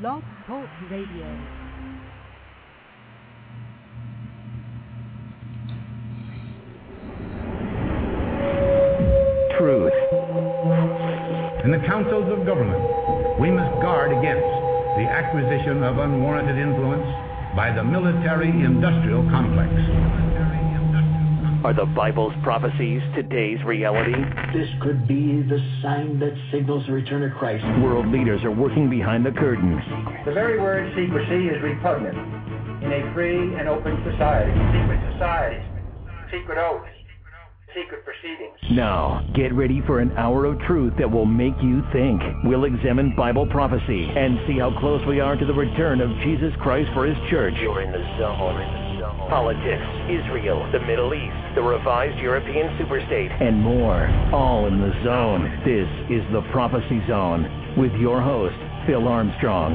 Blog Talk Radio. Truth. In the councils of government, we must guard against the acquisition of unwarranted influence by the military-industrial complex. Are the Bible's prophecies today's reality? This could be the sign that signals the return of Christ. World leaders are working behind the curtain. The very word secrecy is repugnant in a free and open society. Secret societies, secret oaths, secret proceedings. Now, get ready for an hour of truth that will make you think. We'll examine Bible prophecy and see how close we are to the return of Jesus Christ for His church. You're in the zone. Politics, Israel, the Middle East, the revised European superstate, and more. All in the zone. This is the Prophecy Zone with your host, Phil Armstrong.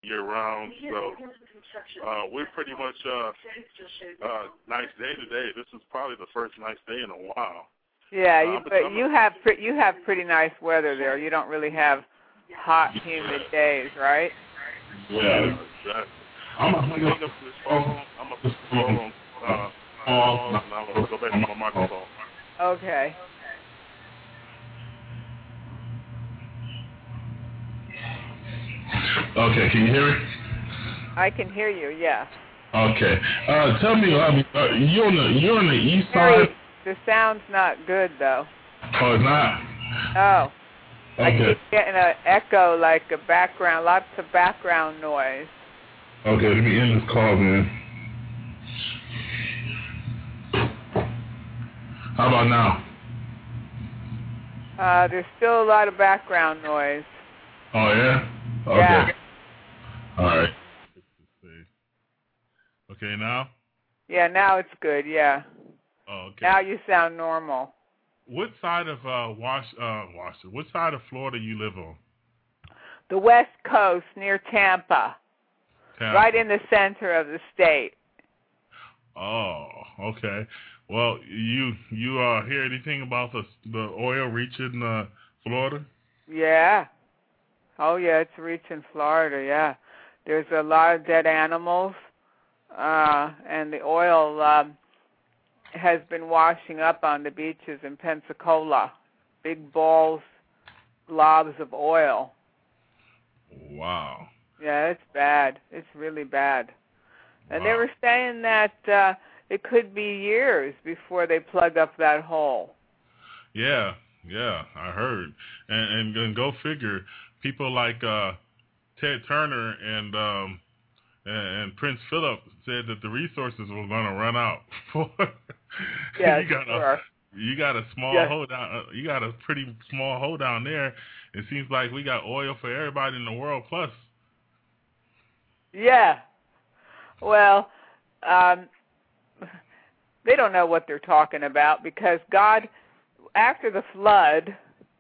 year-round. So we're pretty much nice day today. This is probably the first nice day in a while. Yeah, but you have pretty nice weather there. You don't really have hot, humid days, right? Yeah, exactly. I'm going to hang up this phone. I'm going to put this phone on pause, and I'm going to go back to my microphone. Okay. Okay, can you hear me? I can hear you, yeah. Okay. Tell me, you're on the east side? The sound's not good, though. Oh, it's not? Oh. Okay. I keep getting an echo, like a background, lots of background noise. Okay, let me end this call, man. How about now? There's still a lot of background noise. Oh, yeah? Okay. Yeah. All right. Okay, now? Yeah, now it's good, yeah. Oh, okay. Now you sound normal. What side of Washington? What side of Florida you live on? The West Coast, near Tampa. Right in the center of the state. Oh, okay. Well, you hear anything about the oil reaching Florida? Yeah. Oh, yeah, it's reaching Florida, yeah. There's a lot of dead animals, and the oil has been washing up on the beaches in Pensacola. Big balls, globs of oil. Wow. Yeah, it's bad. It's really bad. And they were saying that it could be years before they plug up that hole. Yeah, I heard. And go figure, people like Ted Turner and Prince Philip said that the resources were going to run out. Yeah, you got a small hole down. You got a pretty small hole down there. It seems like we got oil for everybody in the world plus. Yeah. Well, they don't know what they're talking about because God, after the flood,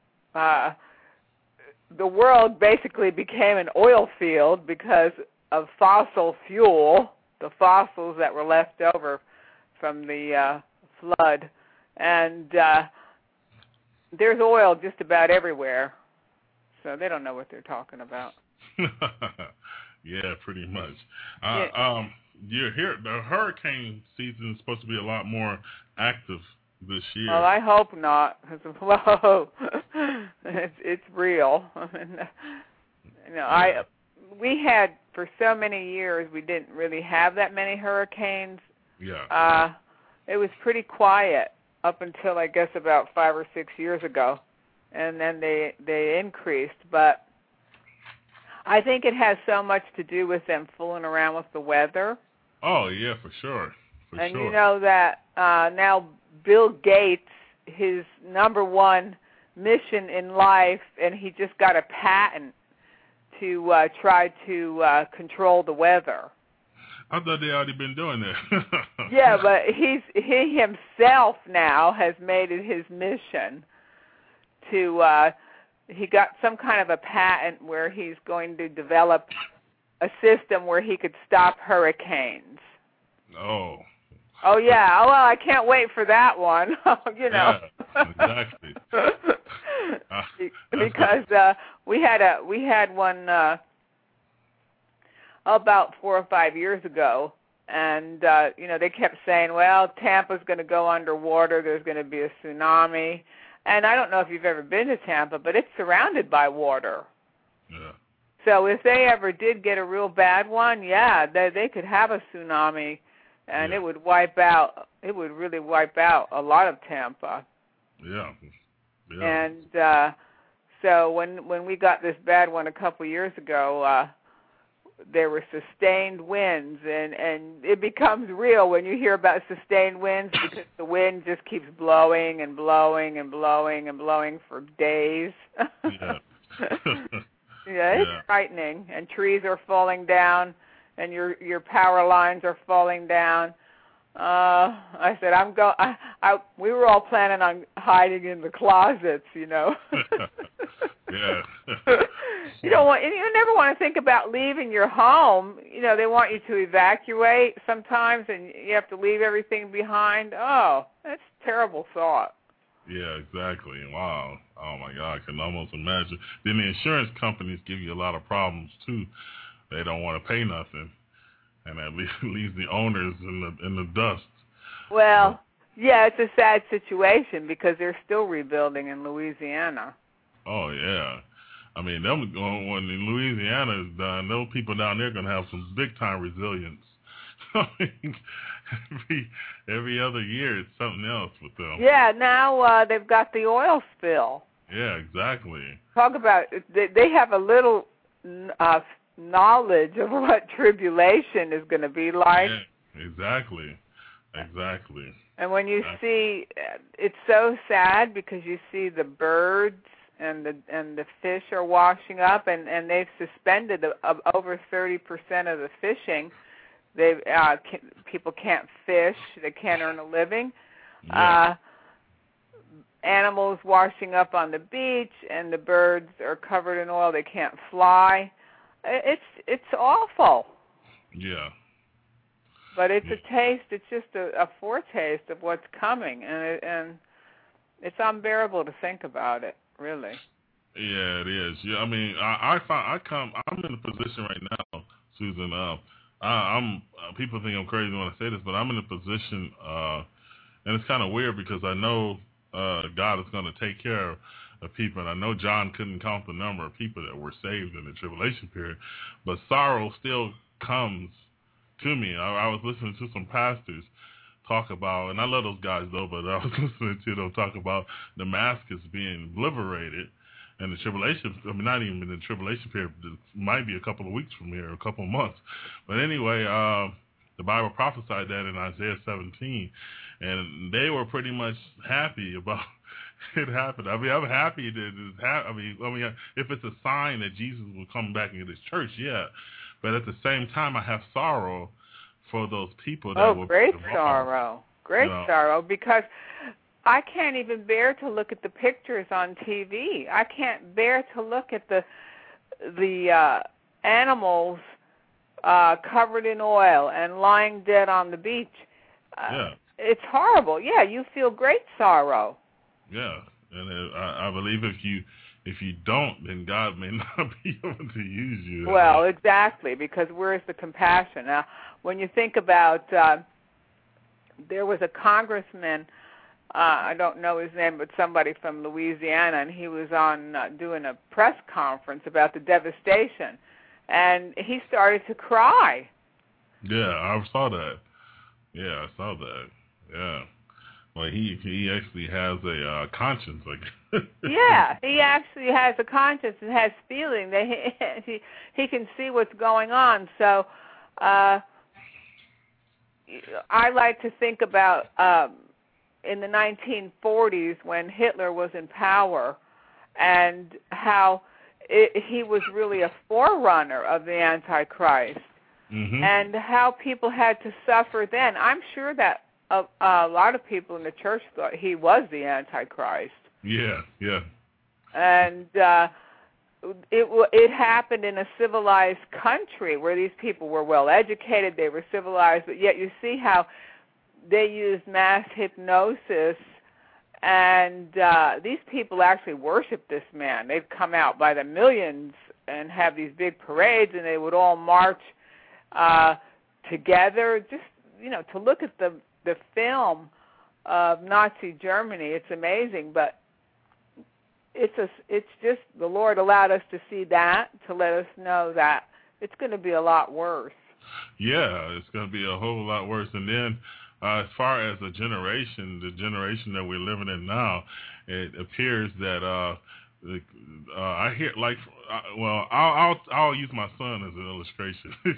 the world basically became an oil field because of fossil fuel, the fossils that were left over from the flood. And there's oil just about everywhere. So they don't know what they're talking about. Yeah, pretty much. The hurricane season is supposed to be a lot more active this year. Well, I hope not. Whoa, it's real. We had for so many years we didn't really have that many hurricanes. Yeah. It was pretty quiet up until I guess about 5 or 6 years ago, and then they increased. But I think it has so much to do with them fooling around with the weather. Oh yeah, for sure. You know that now Bill Gates, his number one mission in life, and he just got a patent to try to control the weather. I thought they already been doing that. Yeah, but he himself now has made it his mission to. He got some kind of a patent where he's going to develop a system where he could stop hurricanes. Oh. Oh yeah. Oh well, I can't wait for that one. You know. Yeah, exactly. Because we had one about 4 or 5 years ago, and they kept saying, well, Tampa's going to go underwater. There's going to be a tsunami. And I don't know if you've ever been to Tampa, but it's surrounded by water. Yeah. So if they ever did get a real bad one, yeah, they could have a tsunami, and it would really wipe out a lot of Tampa. Yeah. And so when we got this bad one a couple years ago, there were sustained winds, and it becomes real when you hear about sustained winds because the wind just keeps blowing and blowing and blowing and blowing for days. Yeah. It's frightening, and trees are falling down, and your power lines are falling down. I said, we were all planning on hiding in the closets, Yeah, Yeah. You never want to think about leaving your home. They want you to evacuate sometimes, and you have to leave everything behind. Oh, that's a terrible thought. Yeah, exactly. Wow. Oh my God, I can almost imagine. Then the insurance companies give you a lot of problems too. They don't want to pay nothing, and that leaves the owners in the dust. Well, yeah, it's a sad situation because they're still rebuilding in Louisiana. Oh yeah. I mean, when Louisiana is done, those people down there are going to have some big-time resilience. I mean, every other year it's something else with them. Yeah, now they've got the oil spill. Yeah, exactly. Talk about, they have a little knowledge of what tribulation is going to be like. Yeah, exactly. And when you see, it's so sad because you see the birds and the fish are washing up, and they've suspended over 30% of the fishing. People can't fish; they can't earn a living. Yeah. Animals washing up on the beach, and the birds are covered in oil; they can't fly. It's awful. Yeah. But it's a taste. It's just a foretaste of what's coming, and it's unbearable to think about it. Really. Yeah, it is. Yeah, I mean, I'm in a position right now, Susan. I'm people think I'm crazy when I say this, but I'm in a position, and it's kind of weird because I know God is going to take care of people, and I know John couldn't count the number of people that were saved in the tribulation period, but sorrow still comes to me. I was listening to some pastors talk about, and I love those guys though, but I was listening to them talk about Damascus being liberated and the tribulation, not even in the tribulation period, it might be a couple of weeks from here, a couple of months. But anyway, the Bible prophesied that in Isaiah 17, and they were pretty much happy about it happened. I mean, I'm happy that it happened. I mean, if it's a sign that Jesus will come back into this church, yeah. But at the same time, I have sorrow for those people that will great sorrow, sorrow, because I can't even bear to look at the pictures on TV. I can't bear to look at the animals covered in oil and lying dead on the beach. It's horrible. Yeah, you feel great sorrow. Yeah, and I believe if you don't, then God may not be able to use you. Well, exactly, because where's the compassion? Now, when you think about, there was a congressman, I don't know his name, but somebody from Louisiana, and he was on doing a press conference about the devastation, and he started to cry. Yeah, I saw that. Yeah, I saw that. Yeah. Well, he actually has a conscience. Yeah, he actually has a conscience and has feeling. That he can see what's going on. So I like to think about in the 1940s when Hitler was in power and how he was really a forerunner of the Antichrist, and how people had to suffer then. I'm sure that a lot of people in the church thought he was the Antichrist. Yeah. And it happened in a civilized country where these people were well educated, they were civilized, but yet you see how they used mass hypnosis, and these people actually worship this man. They'd come out by the millions and have these big parades, and they would all march together. Just, to look at the film of Nazi Germany, it's amazing, but it's just the Lord allowed us to see that to let us know that it's going to be a lot worse. Yeah, it's going to be a whole lot worse. And then as far as the generation that we're living in now, it appears that I hear I'll use my son as an illustration.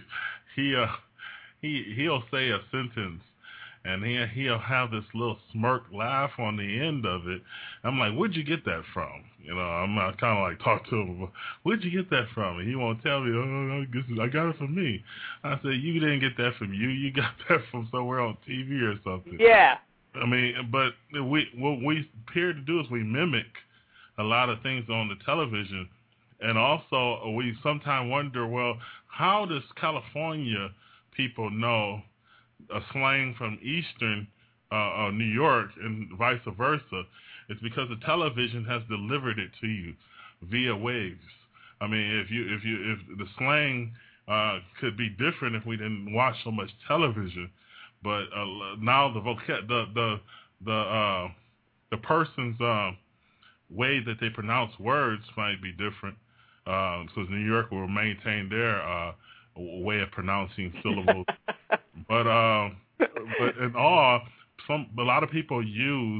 He'll say a sentence, and he'll have this little smirk laugh on the end of it. I'm like, where'd you get that from? I'm kind of like talk to him. Where'd you get that from? And he won't tell me. I got it from me. I said, you didn't get that from you. You got that from somewhere on TV or something. Yeah. I mean, but what we appear to do is we mimic a lot of things on the television. And also, we sometimes wonder, well, how does California people know a slang from Eastern New York and vice versa? It's because the television has delivered it to you via waves. I mean, if the slang could be different if we didn't watch so much television, but now the person's way that they pronounce words might be different. Because New York will maintain their way of pronouncing syllables, but in all, a lot of people use,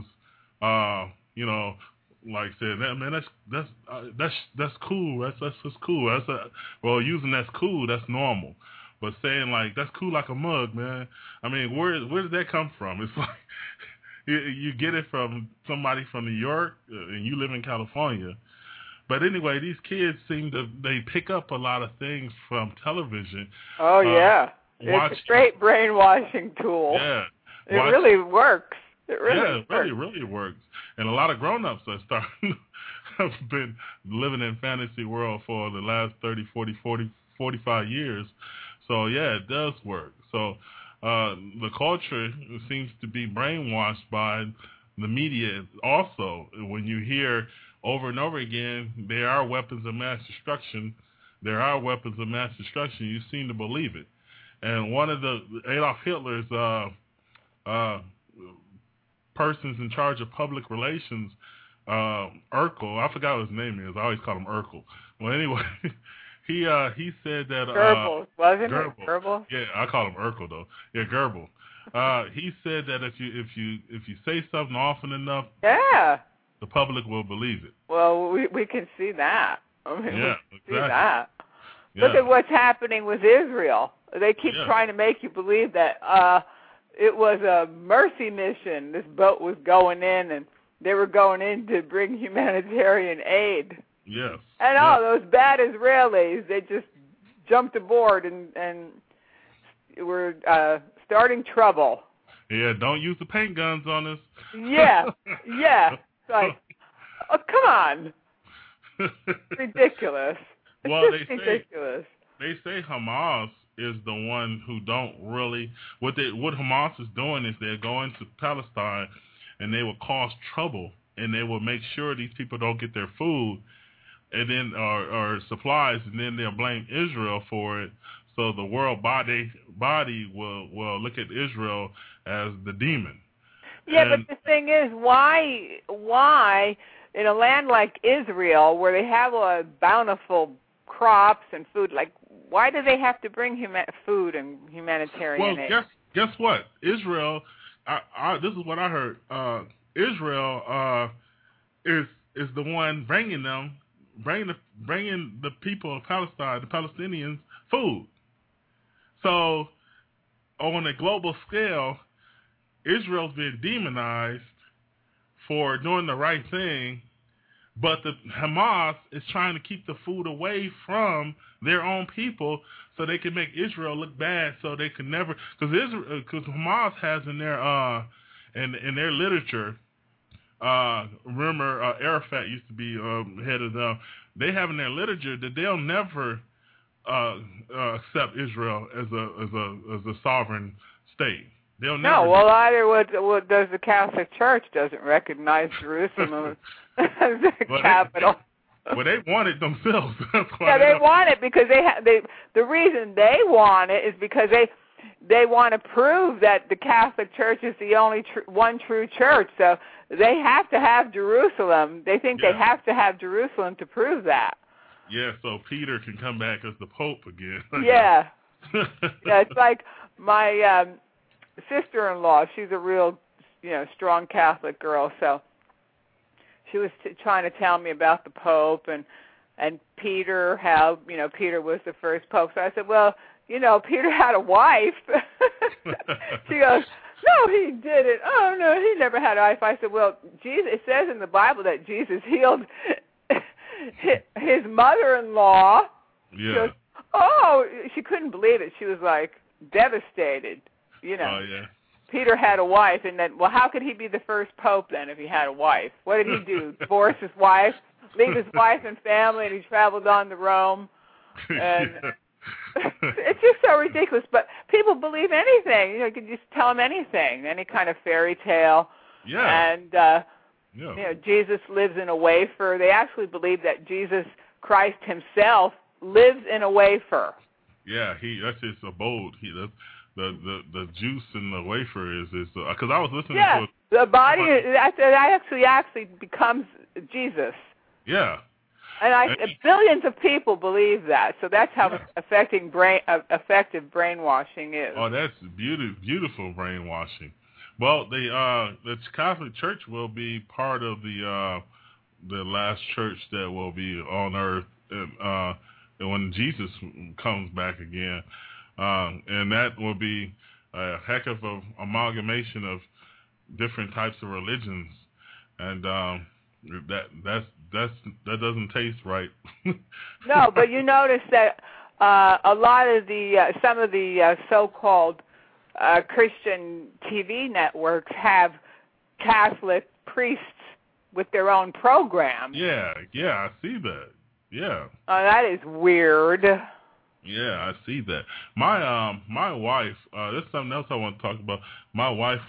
like said, man, that's cool. That's cool. Well, using that's cool, that's normal. But saying like that's cool like a mug, man. I mean, where does that come from? It's like you get it from somebody from New York, and you live in California. But anyway, these kids they pick up a lot of things from television. Oh, yeah. It's a great brainwashing tool. Yeah. It really works. It really works. And a lot of grown-ups have been living in fantasy world for the last 30, 40, 45 years. So, yeah, it does work. So the culture seems to be brainwashed by the media also. When you hear over and over again, there are weapons of mass destruction. There are weapons of mass destruction. You seem to believe it. And one of the Adolf Hitler's persons in charge of public relations, Urkel, I forgot what his name is. I always call him Urkel. Well, anyway, he said that Goebbels, wasn't it? Goebbels. Yeah, I call him Urkel though. Yeah, Goebbels. He said that if you say something often enough, yeah, the public will believe it. Well, we can see that. I mean, yeah, we exactly. see that. Yeah. Look at what's happening with Israel. They keep trying to make you believe that it was a mercy mission. This boat was going in, and they were going in to bring humanitarian aid. Yes. And all those bad Israelis, they just jumped aboard and were starting trouble. Yeah, don't use the paint guns on us. Yeah. It's like, oh, come on. Ridiculous. Well, ridiculous. They say Hamas is the one who don't really what Hamas is doing is they're going to Palestine and they will cause trouble and they will make sure these people don't get their food and then or supplies, and then they'll blame Israel for it. So the world body will look at Israel as the demon. Yeah, but the thing is, why in a land like Israel, where they have a bountiful crops and food, like why do they have to bring food and humanitarian aid? Well, guess what? Israel, this is what I heard. Israel is the one bringing the people of Palestine, the Palestinians, food. So on a global scale, Israel's been demonized for doing the right thing, but the Hamas is trying to keep the food away from their own people so they can make Israel look bad, so they can never, because Hamas has in their literature. Remember, Arafat used to be head of them. They have in their literature that they'll never accept Israel as a sovereign state. They'll never. No, well, either what does the Catholic Church doesn't recognize Jerusalem as the capital. Well, they want it themselves. That's why yeah, they want it because the reason they want it is because they want to prove that the Catholic Church is the only one true church. So they have to have Jerusalem. They think they have to have Jerusalem to prove that. Yeah, so Peter can come back as the Pope again. Yeah. Yeah, it's like my sister-in-law. She's a real, strong Catholic girl. So she was trying to tell me about the Pope and Peter, how, Peter was the first Pope. So I said, well, Peter had a wife. She goes, no, he didn't. Oh, no, he never had a wife. I said, well, Jesus, it says in the Bible that Jesus healed his mother-in-law. Yeah. She goes, oh, she couldn't believe it. She was like devastated, Oh, yeah. Peter had a wife, and then, well, how could he be the first pope then if he had a wife? What did he do? Divorce his wife, leave his wife and family, and he traveled on to Rome? And it's just so ridiculous. But people believe anything. You can just tell them anything, any kind of fairy tale. Yeah. And Jesus lives in a wafer. They actually believe that Jesus Christ himself lives in a wafer. Yeah, that's his abode. The juice in the wafer is because I was listening to the body. Actually becomes Jesus. Yeah. And billions of people believe that, so that's how effective brainwashing is. Oh, that's beautiful brainwashing. Well, the Catholic Church will be part of the last church that will be on earth when Jesus comes back again, and that will be a heck of an amalgamation of different types of religions, and that doesn't taste right. No, but you notice that a lot of some of the so-called Christian TV networks have Catholic priests with their own programs. Yeah, I see that. Yeah. Oh, that is weird. Yeah, I see that. My wife. This is something else I want to talk about. My wife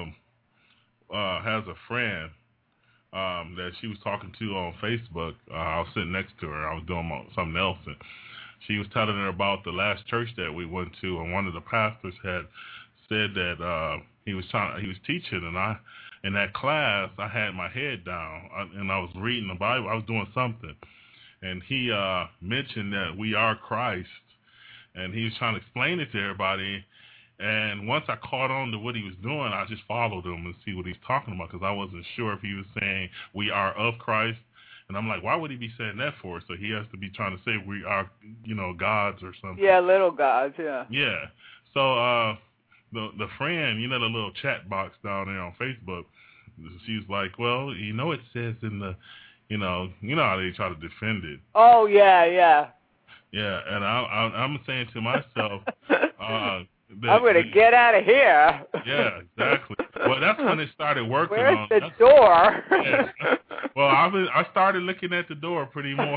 has a friend that she was talking to on Facebook. I was sitting next to her. I was doing something else, and she was telling her about the last church that we went to, and one of the pastors had said that he was teaching, and in that class I had my head down and I was reading the Bible. I was doing something, and he mentioned that we are Christ, and he was trying to explain it to everybody. And once I caught on to what he was doing, I just followed him and see what he's talking about, because I wasn't sure if he was saying we are of Christ. And I'm like, why would he be saying that for? So he has to be trying to say we are, gods or something. Yeah, little gods, yeah. Yeah. So the friend, the little chat box down there on Facebook, she's like, well, it says in the, how they try to defend it. Oh, yeah. Yeah, and I'm saying to myself, I'm going to get out of here. Yeah, exactly. Well, that's when it started working. Where's the door? Yeah. Well, I started looking at the door pretty much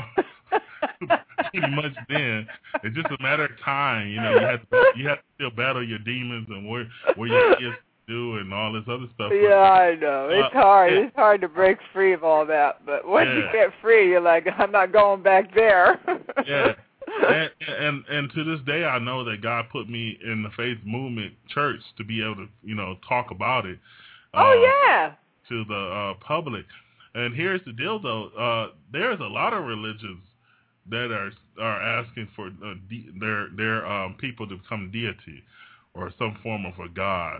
then. It's just a matter of time. You have to still battle your demons and where your kids do and all this other stuff. Yeah, I know. It's hard. Yeah. It's hard to break free of all that. But once you get free, you're like, I'm not going back there. Yeah. And to this day, I know that God put me in the faith movement church to be able to, talk about it. To the public. And here's the deal, though. There's a lot of religions that are asking for their people to become deity or some form of a god.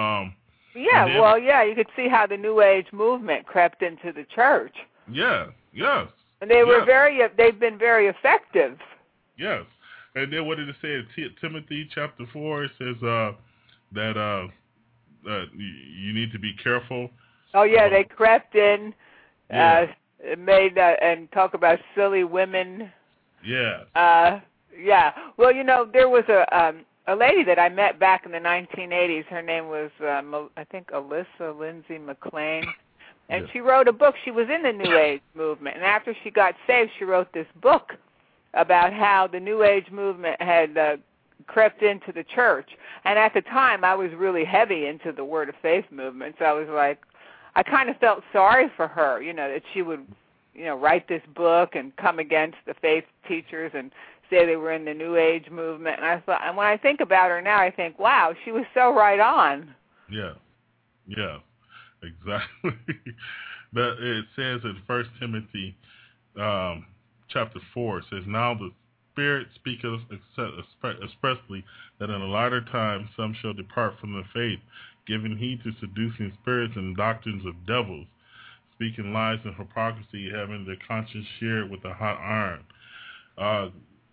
You could see how the New Age movement crept into the church. Yeah. Yes. And they've been very effective. Yes. And then what did it say in Timothy chapter 4? It says that you need to be careful. Oh, yeah, they crept in, made and talk about silly women. Yeah. Well, there was a lady that I met back in the 1980s. Her name was, I think, Alyssa Lindsay McLean. And she wrote a book. She was in the New Age movement. And after she got saved, she wrote this book about how the New Age movement had crept into the church. And at the time, I was really heavy into the Word of Faith movement. So I was like, I kind of felt sorry for her, that she would, write this book and come against the faith teachers and say they were in the New Age movement. And I thought, and when I think about her now, I think, wow, she was so right on. Yeah, exactly. But it says in 1 Timothy chapter 4, it says, now the Spirit speaketh expressly that in the latter time some shall depart from the faith, giving heed to seducing spirits and doctrines of devils, speaking lies and hypocrisy, having their conscience shared with a hot iron.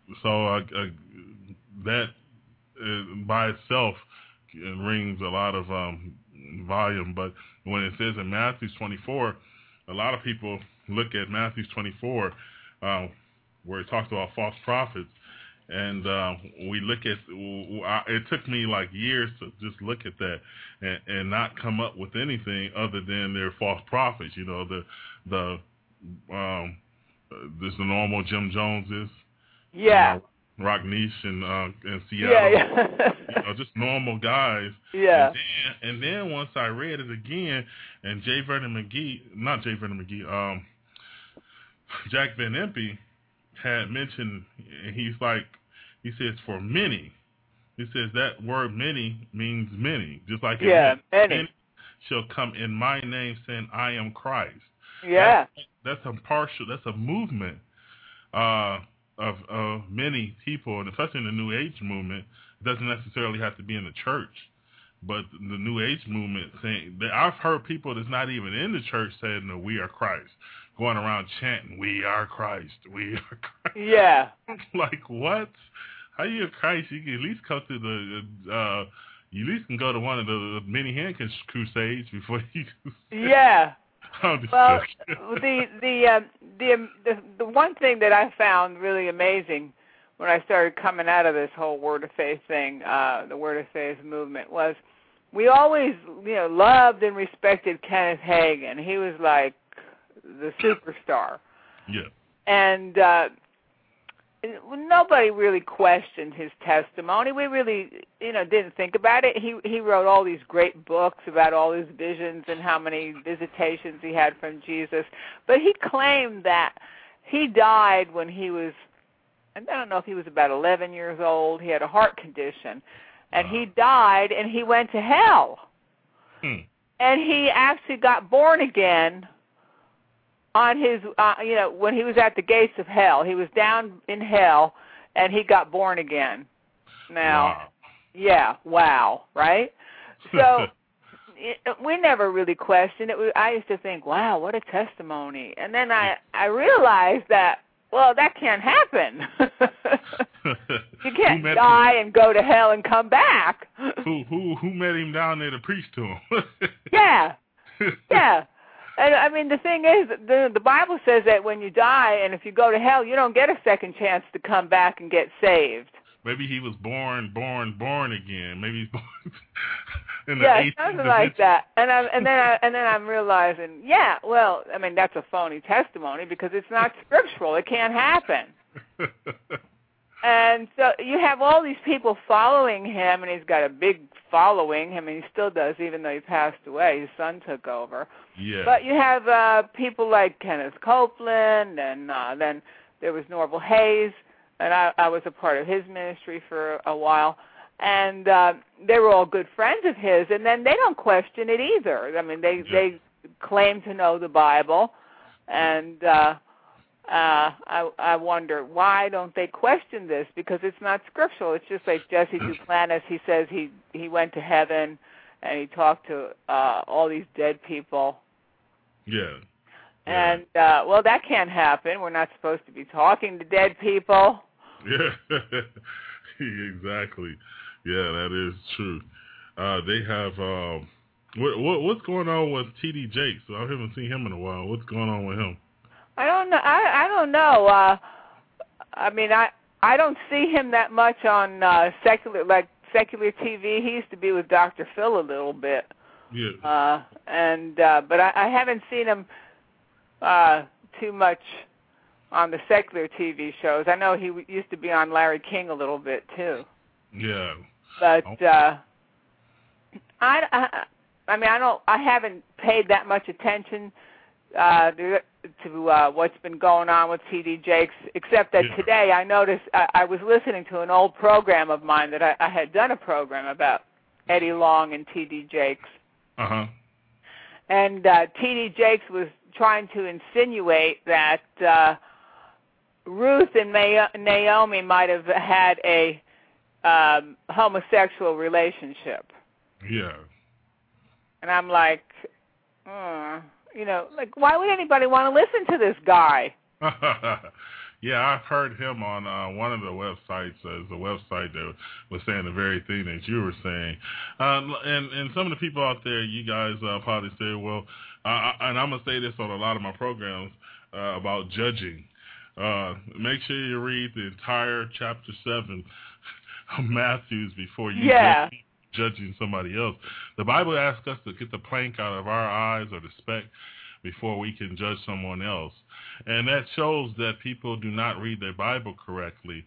That by itself rings a lot of volume. But when it says in Matthew 24, a lot of people look at Matthew 24, where it talks about false prophets, And we look at, it took me like years to just look at that and not come up with anything other than they're false prophets. You know, there's the normal Jim Joneses. Yeah. Rock Niche in Seattle. Yeah. You know, just normal guys. Yeah. And then once I read it again, and Jack Van Impe had mentioned, he says for many. He says that word many means many. Just like many shall come in my name saying I am Christ. Yeah. That's a movement of many people, and especially in the New Age movement. It doesn't necessarily have to be in the church, but the New Age movement saying that I've heard people that's not even in the church saying, "No, we are Christ," going around chanting, "We are Christ, we are Christ." Yeah. Like what? How you a Christ? You can at least come to the. You at least can go to one of the many hand crusades before you. Yeah. Well, the one thing that I found really amazing when I started coming out of this whole Word of Faith thing, the Word of Faith movement, was we always, loved and respected Kenneth Hagin. He was like the superstar. Yeah. And nobody really questioned his testimony. We really, didn't think about it. He wrote all these great books about all his visions and how many visitations he had from Jesus. But he claimed that he died when he was, I don't know if he was about 11 years old. He had a heart condition. And he died and he went to hell. And he actually got born again on his, when he was at the gates of hell. He was down in hell, and he got born again. Now, wow, right? So we never really questioned it. I used to think, wow, what a testimony. And then I realized that, well, that can't happen. You can't die and go to hell and come back. Who met him down there to preach to him? Yeah. And I mean, the thing is, the Bible says that when you die and if you go to hell, you don't get a second chance to come back and get saved. Maybe he was born again. Maybe he's born in the 18th something like that. And then I'm realizing, well, I mean, that's a phony testimony because it's not scriptural. It can't happen. And so you have all these people following him, and he's got a big following. I mean, he still does, even though he passed away. His son took over. Yeah. But you have people like Kenneth Copeland, and then there was Norval Hayes, and I was a part of his ministry for a while. And they were all good friends of his, and then they don't question it either. I mean, they claim to know the Bible, and I wonder, why don't they question this? Because it's not scriptural. It's just like Jesse Duplantis. He says he went to heaven and he talked to all these dead people. Yeah. And, well, that can't happen. We're not supposed to be talking to dead people. Yeah, exactly. Yeah, that is true. They have, what's going on with T.D. Jakes? I haven't seen him in a while. What's going on with him? I don't know. I don't know. I mean, I don't see him that much on secular TV. He used to be with Dr. Phil a little bit. Yeah. But I haven't seen him too much on the secular TV shows. I know he used to be on Larry King a little bit too. Yeah. But I haven't paid that much attention to what's been going on with T.D. Jakes, except that today I noticed I was listening to an old program of mine that I had done a program about Eddie Long and T.D. Jakes. Uh-huh. And T.D. Jakes was trying to insinuate that Ruth and Naomi might have had a homosexual relationship. Yeah. And I'm like, like, why would anybody want to listen to this guy? Yeah, I've heard him on one of the websites. There's a website that was saying the very thing that you were saying. And some of the people out there, you guys probably say, well, and I'm going to say this on a lot of my programs about judging. Make sure you read the entire chapter 7 of Matthew before you judging somebody else. The Bible asks us to get the plank out of our eyes or the speck before we can judge someone else. And that shows that people do not read their Bible correctly,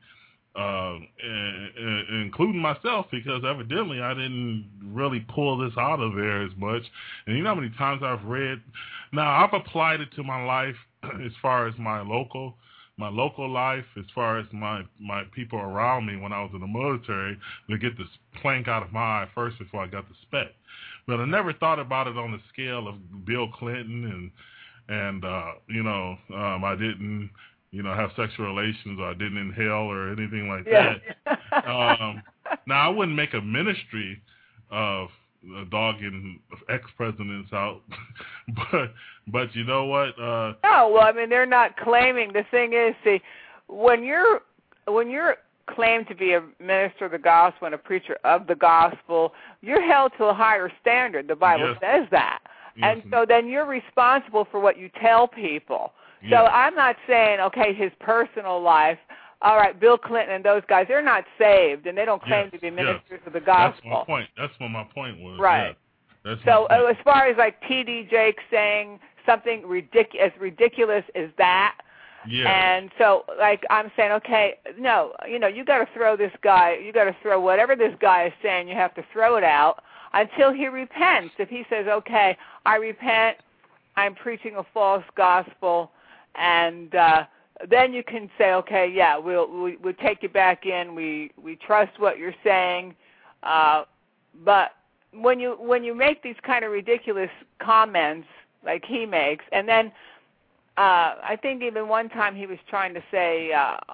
including myself, because evidently I didn't really pull this out of there as much. And you know how many times I've read? Now, I've applied it to my life as far as my local life, as far as my people around me when I was in the military, to get this plank out of my eye first before I got the speck. But I never thought about it on the scale of Bill Clinton and I didn't, have sexual relations, or I didn't inhale or anything like that. Now, I wouldn't make a ministry of dogging ex-presidents out, but you know what? No, well, I mean, they're not claiming. The thing is, see, when you're claimed to be a minister of the gospel and a preacher of the gospel, you're held to a higher standard. The Bible says that. Yes. And so then you're responsible for what you tell people. Yes. So I'm not saying, okay, his personal life, all right, Bill Clinton and those guys, they're not saved, and they don't claim to be ministers of the gospel. That's my point. That's what my point was. Right. Yeah. So as far as like T.D. Jakes saying something as ridiculous as that, and so like I'm saying, okay, no, you got to throw this guy, you got to throw whatever this guy is saying, you have to throw it out until he repents. If he says, okay, I repent, I'm preaching a false gospel, and then you can say, okay, yeah, we'll take you back in. We trust what you're saying, but when you make these kind of ridiculous comments like he makes, and then I think even one time he was trying to say,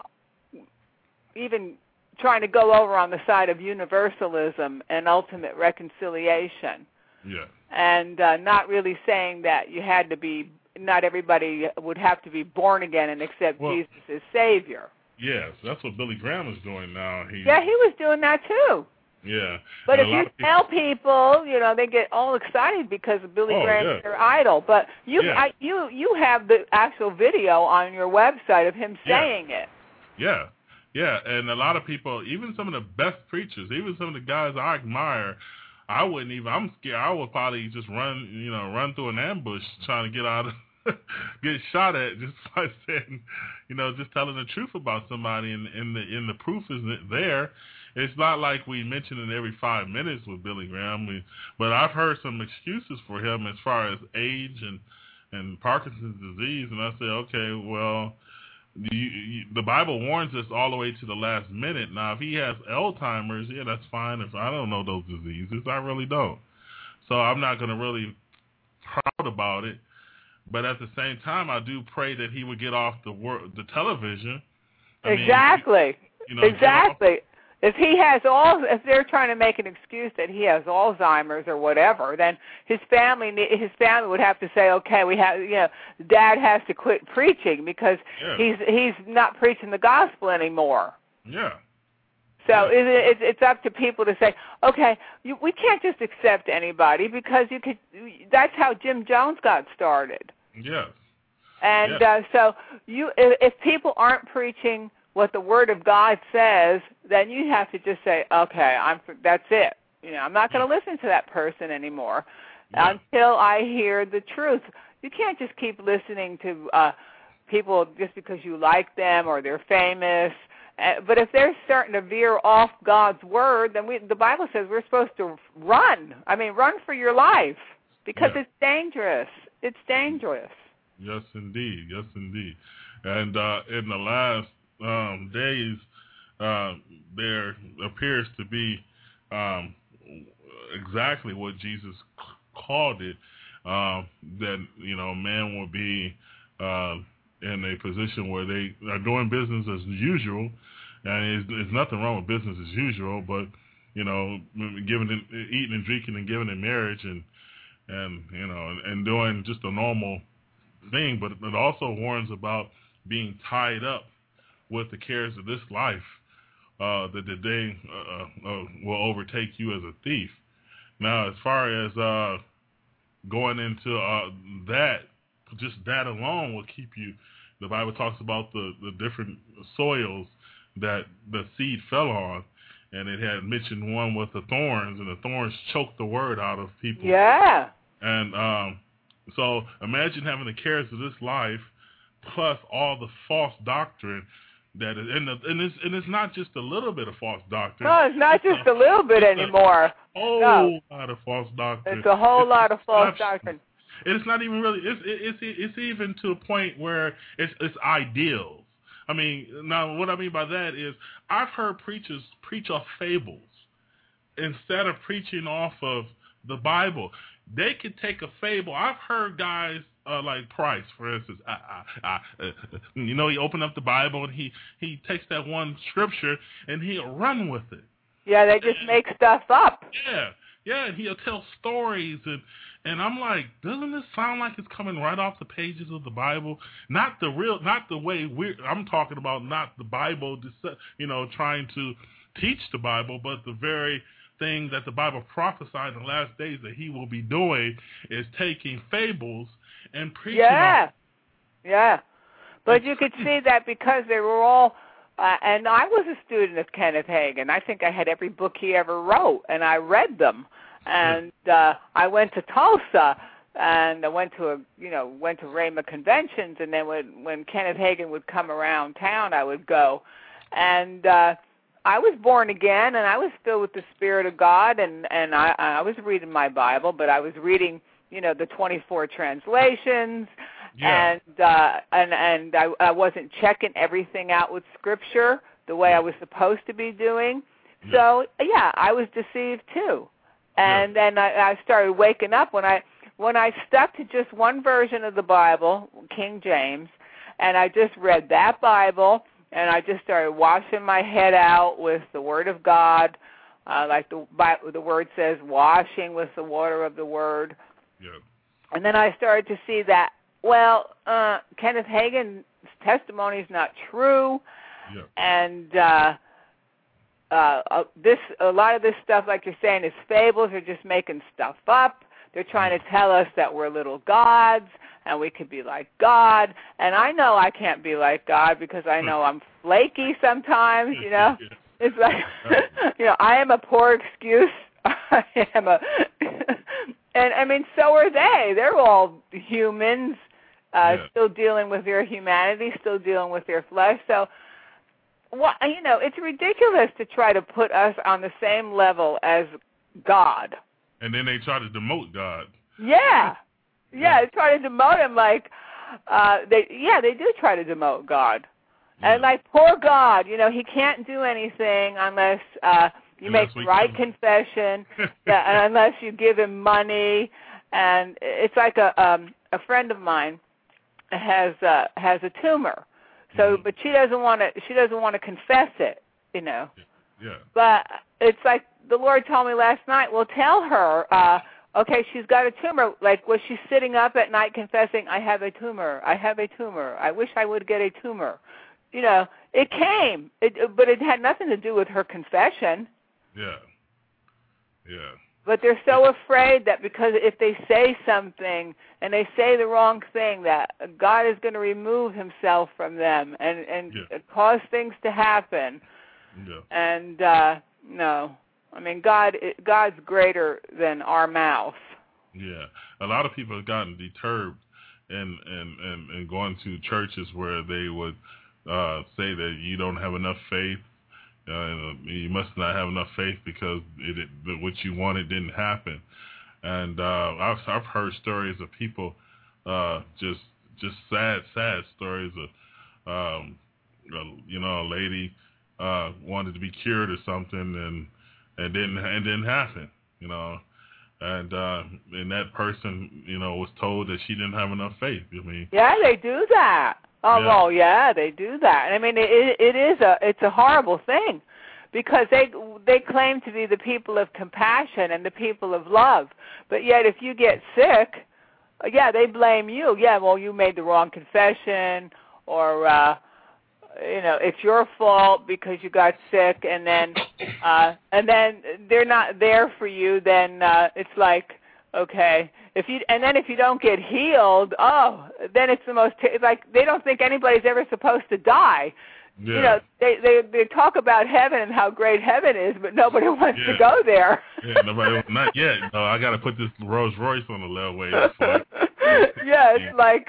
even trying to go over on the side of universalism and ultimate reconciliation. Yeah. And not really saying that you had to be, not everybody would have to be born again and accept Jesus as Savior. Yes, that's what Billy Graham is doing now. He was doing that too. Yeah. But if you tell people, they get all excited because Billy Graham is their idol. But you have the actual video on your website of him saying it. Yeah. Yeah, and a lot of people, even some of the best preachers, even some of the guys I admire, I'm scared. I would probably just run through an ambush trying to get out of, get shot at just by saying, just telling the truth about somebody, and the proof isn't there. It's not like we mention it every 5 minutes with Billy Graham, but I've heard some excuses for him as far as age and Parkinson's disease, and I say, okay, well, the Bible warns us all the way to the last minute. Now, if he has Alzheimer's, that's fine. If I don't know those diseases, I really don't. So I'm not going to really proud about it. But at the same time, I do pray that he would get off the television. Exactly. Exactly. If they're trying to make an excuse that he has Alzheimer's or whatever, then his family would have to say, okay, Dad has to quit preaching because he's not preaching the gospel anymore. Yeah. So it's up to people to say, okay, we can't just accept anybody because that's how Jim Jones got started. Yes. And so if people aren't preaching what the Word of God says, then you have to just say, okay, that's it. I'm not going to listen to that person anymore until I hear the truth. You can't just keep listening to people just because you like them or they're famous. But if they're starting to veer off God's Word, then the Bible says we're supposed to run. Run for your life because it's dangerous. It's dangerous. Yes, indeed. Yes, indeed. And in the last days, there appears to be exactly what Jesus called it, that man will be in a position where they are doing business as usual, and there's nothing wrong with business as usual, but eating and drinking and giving in marriage and doing just a normal thing. But it also warns about being tied up with the cares of this life, that the day will overtake you as a thief. Now, as far as going into that, just that alone will keep you the Bible talks about the different soils that the seed fell on, and it had mentioned one with the thorns, and the thorns choked the word out of people. Yeah. And so imagine having the cares of this life plus all the false doctrine that is, and it's not just a little bit of false doctrine. No, it's not just a little bit anymore. A whole lot of false doctrine. It's a whole lot of false doctrine. It's not even really. It's even to a point where it's ideals. I mean, now what I mean by that is I've heard preachers preach off fables instead of preaching off of the Bible. They could take a fable. I've heard guys like Price, for instance. He opened up the Bible and he takes that one scripture and he'll run with it. Yeah, they just make stuff up. Yeah, and he'll tell stories and I'm like, doesn't this sound like it's coming right off the pages of the Bible? Not the way I'm talking about, not the Bible, trying to teach the Bible, but the very thing that the Bible prophesied in the last days that he will be doing is taking fables and preaching. Yeah. But you could see that because they were all, and I was a student of Kenneth Hagin. I think I had every book he ever wrote, and I read them. And I went to Tulsa, and I went to Rhema conventions, and then when Kenneth Hagin would come around town, I would go. And I was born again, and I was filled with the Spirit of God, and I was reading my Bible, but I was reading, the 24 translations, and I wasn't checking everything out with Scripture the way I was supposed to be doing. So, I was deceived too. And then I started waking up when I stuck to just one version of the Bible, King James, and I just read that Bible, and I just started washing my head out with the Word of God, like the Word says, washing with the water of the Word. Yeah. And then I started to see that, Kenneth Hagin's testimony is not true, and a lot of this stuff, like you're saying, is fables. They're just making stuff up. They're trying to tell us that we're little gods and we could be like God. And I know I can't be like God because I know I'm flaky sometimes, It's like, I am a poor excuse. And I mean, so are they. They're all humans, still dealing with their humanity, still dealing with their flesh. So, it's ridiculous to try to put us on the same level as God. And then they try to demote God. Yeah, they try to demote him like, they do try to demote God. Yeah. And like, poor God, he can't do anything unless you make the right confession, and unless you give him money. And it's like a friend of mine has a tumor. So, but she doesn't want to confess it, Yeah. But it's like the Lord told me last night. Well, tell her, okay, she's got a tumor. Like, was she sitting up at night confessing, I have a tumor, I have a tumor, I wish I would get a tumor. It came, but it had nothing to do with her confession. Yeah. But they're so afraid that because if they say something and they say the wrong thing, that God is going to remove himself from them and cause things to happen. Yeah. And no, I mean, God's greater than our mouth. Yeah. A lot of people have gotten deterred and going to churches where they would say that you don't have enough faith. You must not have enough faith because what you wanted didn't happen. And I've heard stories of people, just sad stories of, a lady wanted to be cured or something and didn't happen, and that person, was told that she didn't have enough faith. I mean, yeah, they do that. Oh, well, yeah, they do that. I mean, it's a horrible thing because they claim to be the people of compassion and the people of love. But yet if you get sick, they blame you. Yeah, well, you made the wrong confession or, it's your fault because you got sick and then they're not there for you. Then it's like, Okay, if you don't get healed, then it's the most like they don't think anybody's ever supposed to die. Yeah. You know, they talk about heaven and how great heaven is, but nobody wants to go there. Yeah, nobody, not yet. No, I got to put this Rolls Royce on the level way. Yeah, it's like,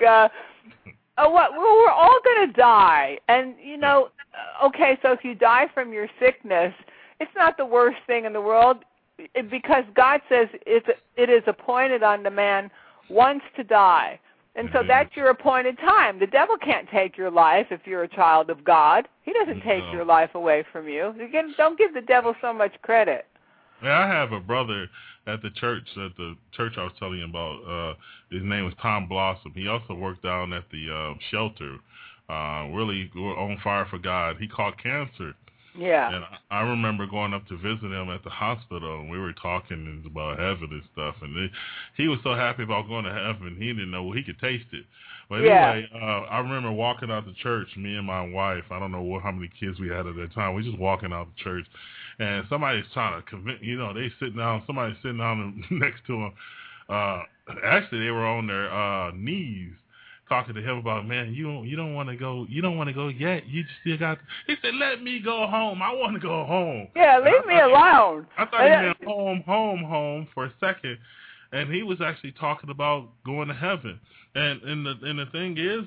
we're all going to die, and you know, okay, so if you die from your sickness, it's not the worst thing in the world, because God says it is appointed unto man once to die. And so that's your appointed time. The devil can't take your life if you're a child of God. He doesn't take your life away from you. Again, don't give the devil so much credit. Yeah, I have a brother at the church I was telling you about. His name was Tom Blossom. He also worked down at the shelter, really on fire for God. He caught cancer. Yeah. And I remember going up to visit him at the hospital, and we were talking about heaven and stuff. And he was so happy about going to heaven, he didn't know he could taste it. But anyway, I remember walking out the church, me and my wife. I don't know how many kids we had at that time. We just walking out the church, and somebody's trying to convince. You know, they sitting down. Somebody's sitting down next to him. Actually, they were on their knees, talking to him about, man, you don't want to go yet. You still got. He said, let me go home. I want to go home. Yeah, leave me alone. I thought he meant home for a second, and he was actually talking about going to heaven. And the thing is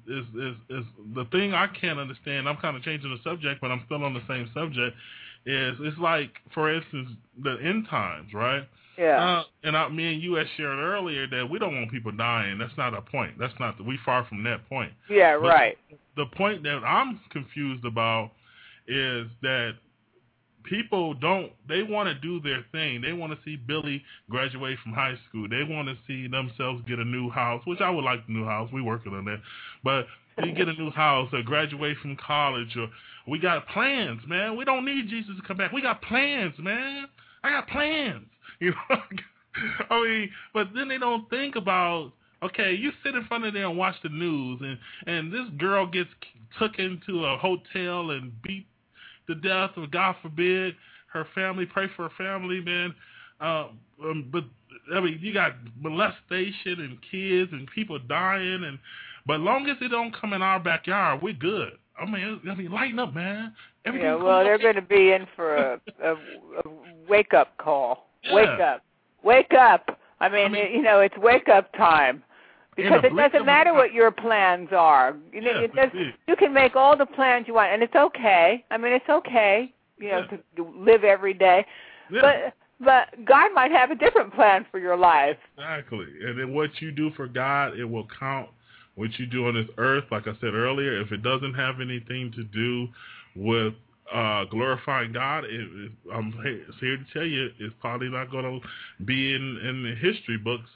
the thing I can't understand. I'm kind of changing the subject, but I'm still on the same subject. It's like, for instance, the end times, right? Yeah. Me and you had shared earlier that we don't want people dying. That's not a point. We far from that point. Yeah, but right. The point that I'm confused about is that people they want to do their thing. They want to see Billy graduate from high school. They want to see themselves get a new house, which I would like a new house. We're working on that. But we get a new house or graduate from college, or we got plans, man. We don't need Jesus to come back. We got plans, man. I got plans. You know, I mean, but then they don't think about, okay, you sit in front of them and watch the news, and this girl gets took into a hotel and beat to death, or God forbid, her family, pray for her family, man. But I mean, you got molestation and kids and people dying, but long as it don't come in our backyard, we're good. I mean, lighten up, man. Yeah, well, they're going to be in for a wake-up call. Yeah. Wake up. I mean, you know, it's wake-up time. Because it doesn't matter what your plans are. You know, you can make all the plans you want, and it's okay. I mean, it's okay, you know, to live every day. Yeah. But God might have a different plan for your life. Exactly. And then what you do for God, it will count. What you do on this earth, like I said earlier, if it doesn't have anything to do with glorifying God, I'm here to tell you, it's probably not going to be in the history books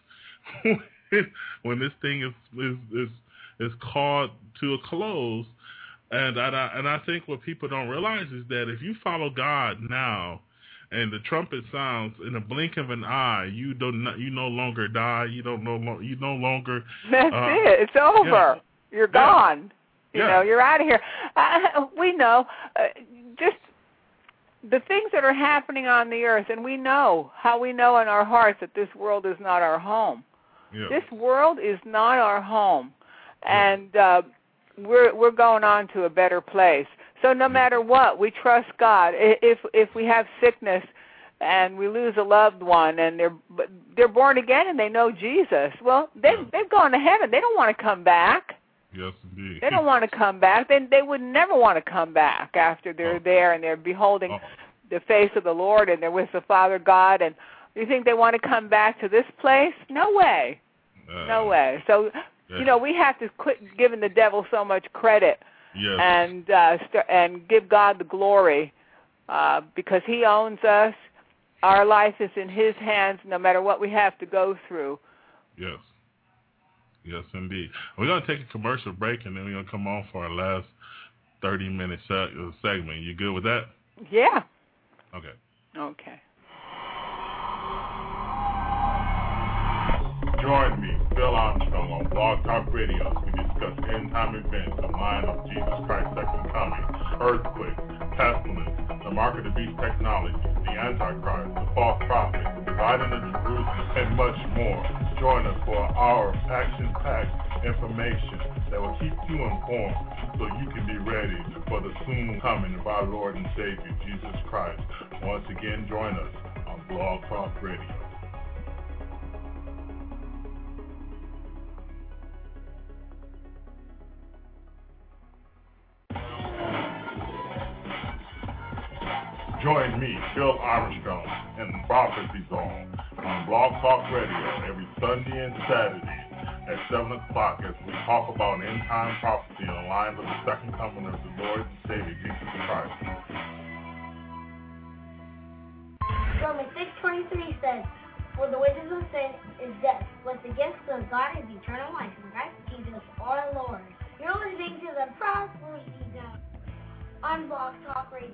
when this thing is called to a close. And I think what people don't realize is that if you follow God now, and the trumpet sounds in a blink of an eye, you no longer die. You no longer. That's it. It's over. Yeah. You're gone. You know, you're out of here. We know just the things that are happening on the earth, and we know how we know in our hearts that this world is not our home. Yeah. This world is not our home, and we're going on to a better place. So no matter what, we trust God. If we have sickness and we lose a loved one and they're born again and they know Jesus, well, they've gone to heaven. They don't want to come back. Yes, indeed. They don't want to come back. They would never want to come back after they're there and they're beholding the face of the Lord and they're with the Father God. And you think they want to come back to this place? No way. No way. So, you know, we have to quit giving the devil so much credit. Yes. And give God the glory because He owns us. Our life is in His hands no matter what we have to go through. Yes. Yes, indeed. We're going to take a commercial break, and then we're going to come on for our last 30-minute segment. You good with that? Yeah. Okay. Okay. Join me, Phil Armstrong, on Blog Talk Radio. We discuss end-time events, the line of Jesus Christ's second coming, earthquakes, pestilence, the mark of the beast technology, the Antichrist, the false prophet, the dividing of Jerusalem, and much more. Join us for an hour of action-packed information that will keep you informed so you can be ready for the soon coming of our Lord and Savior, Jesus Christ. Once again, join us on Blog Talk Radio. Join me, Phil Armstrong, and Prophecy Zone on Blog Talk Radio every Sunday and Saturday at 7 o'clock as we talk about end-time prophecy in the line of the second coming of the Lord and Savior, Jesus Christ. Romans 6:23 says, "For the wages of sin is death, but the gift of God is eternal life in Christ Jesus our Lord." You're listening to the Prophecy Zone on Blog Talk Radio.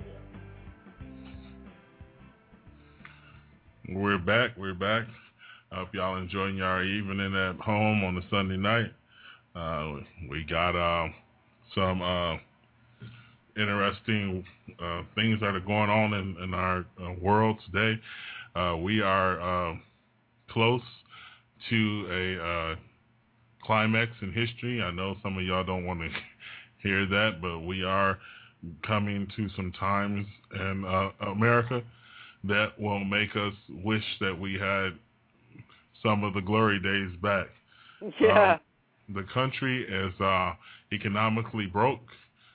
We're back. I hope y'all enjoying your evening at home on the Sunday night. We got some interesting things that are going on in our world today. We are close to a climax in history. I know some of y'all don't want to hear that, but we are coming to some times in America that will make us wish that we had some of the glory days back. Yeah. The country is economically broke.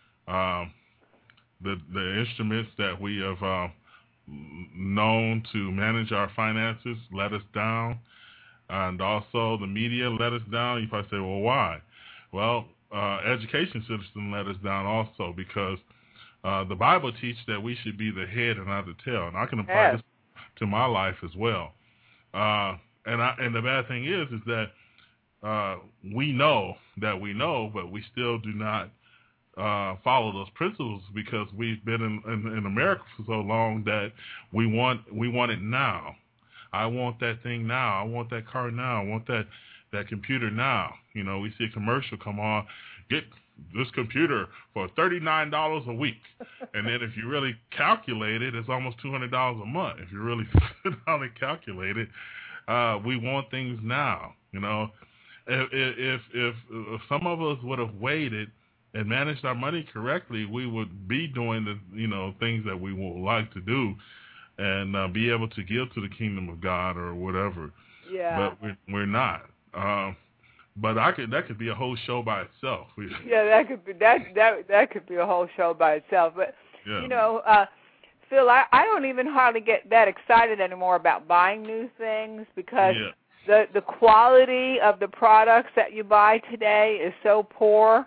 The instruments that we have known to manage our finances let us down, and also the media let us down. You probably say, well, why? Well, education system let us down also because the Bible teaches that we should be the head and not the tail, and I can apply this to my life as well. And the bad thing is that we know, but we still do not follow those principles because we've been in America for so long that we want it now. I want that thing now. I want that car now. I want that computer now. You know, we see a commercial come on, get this computer for $39 a week. And then if you really calculate it, it's almost $200 a month. If you really sit down and calculate it, we want things now. You know, if some of us would have waited and managed our money correctly, we would be doing the things that we would like to do and be able to give to the kingdom of God or whatever. Yeah. But we're not. But that could be a whole show by itself. Yeah, that could be a whole show by itself. But yeah. Phil, I don't even hardly get that excited anymore about buying new things because the quality of the products that you buy today is so poor.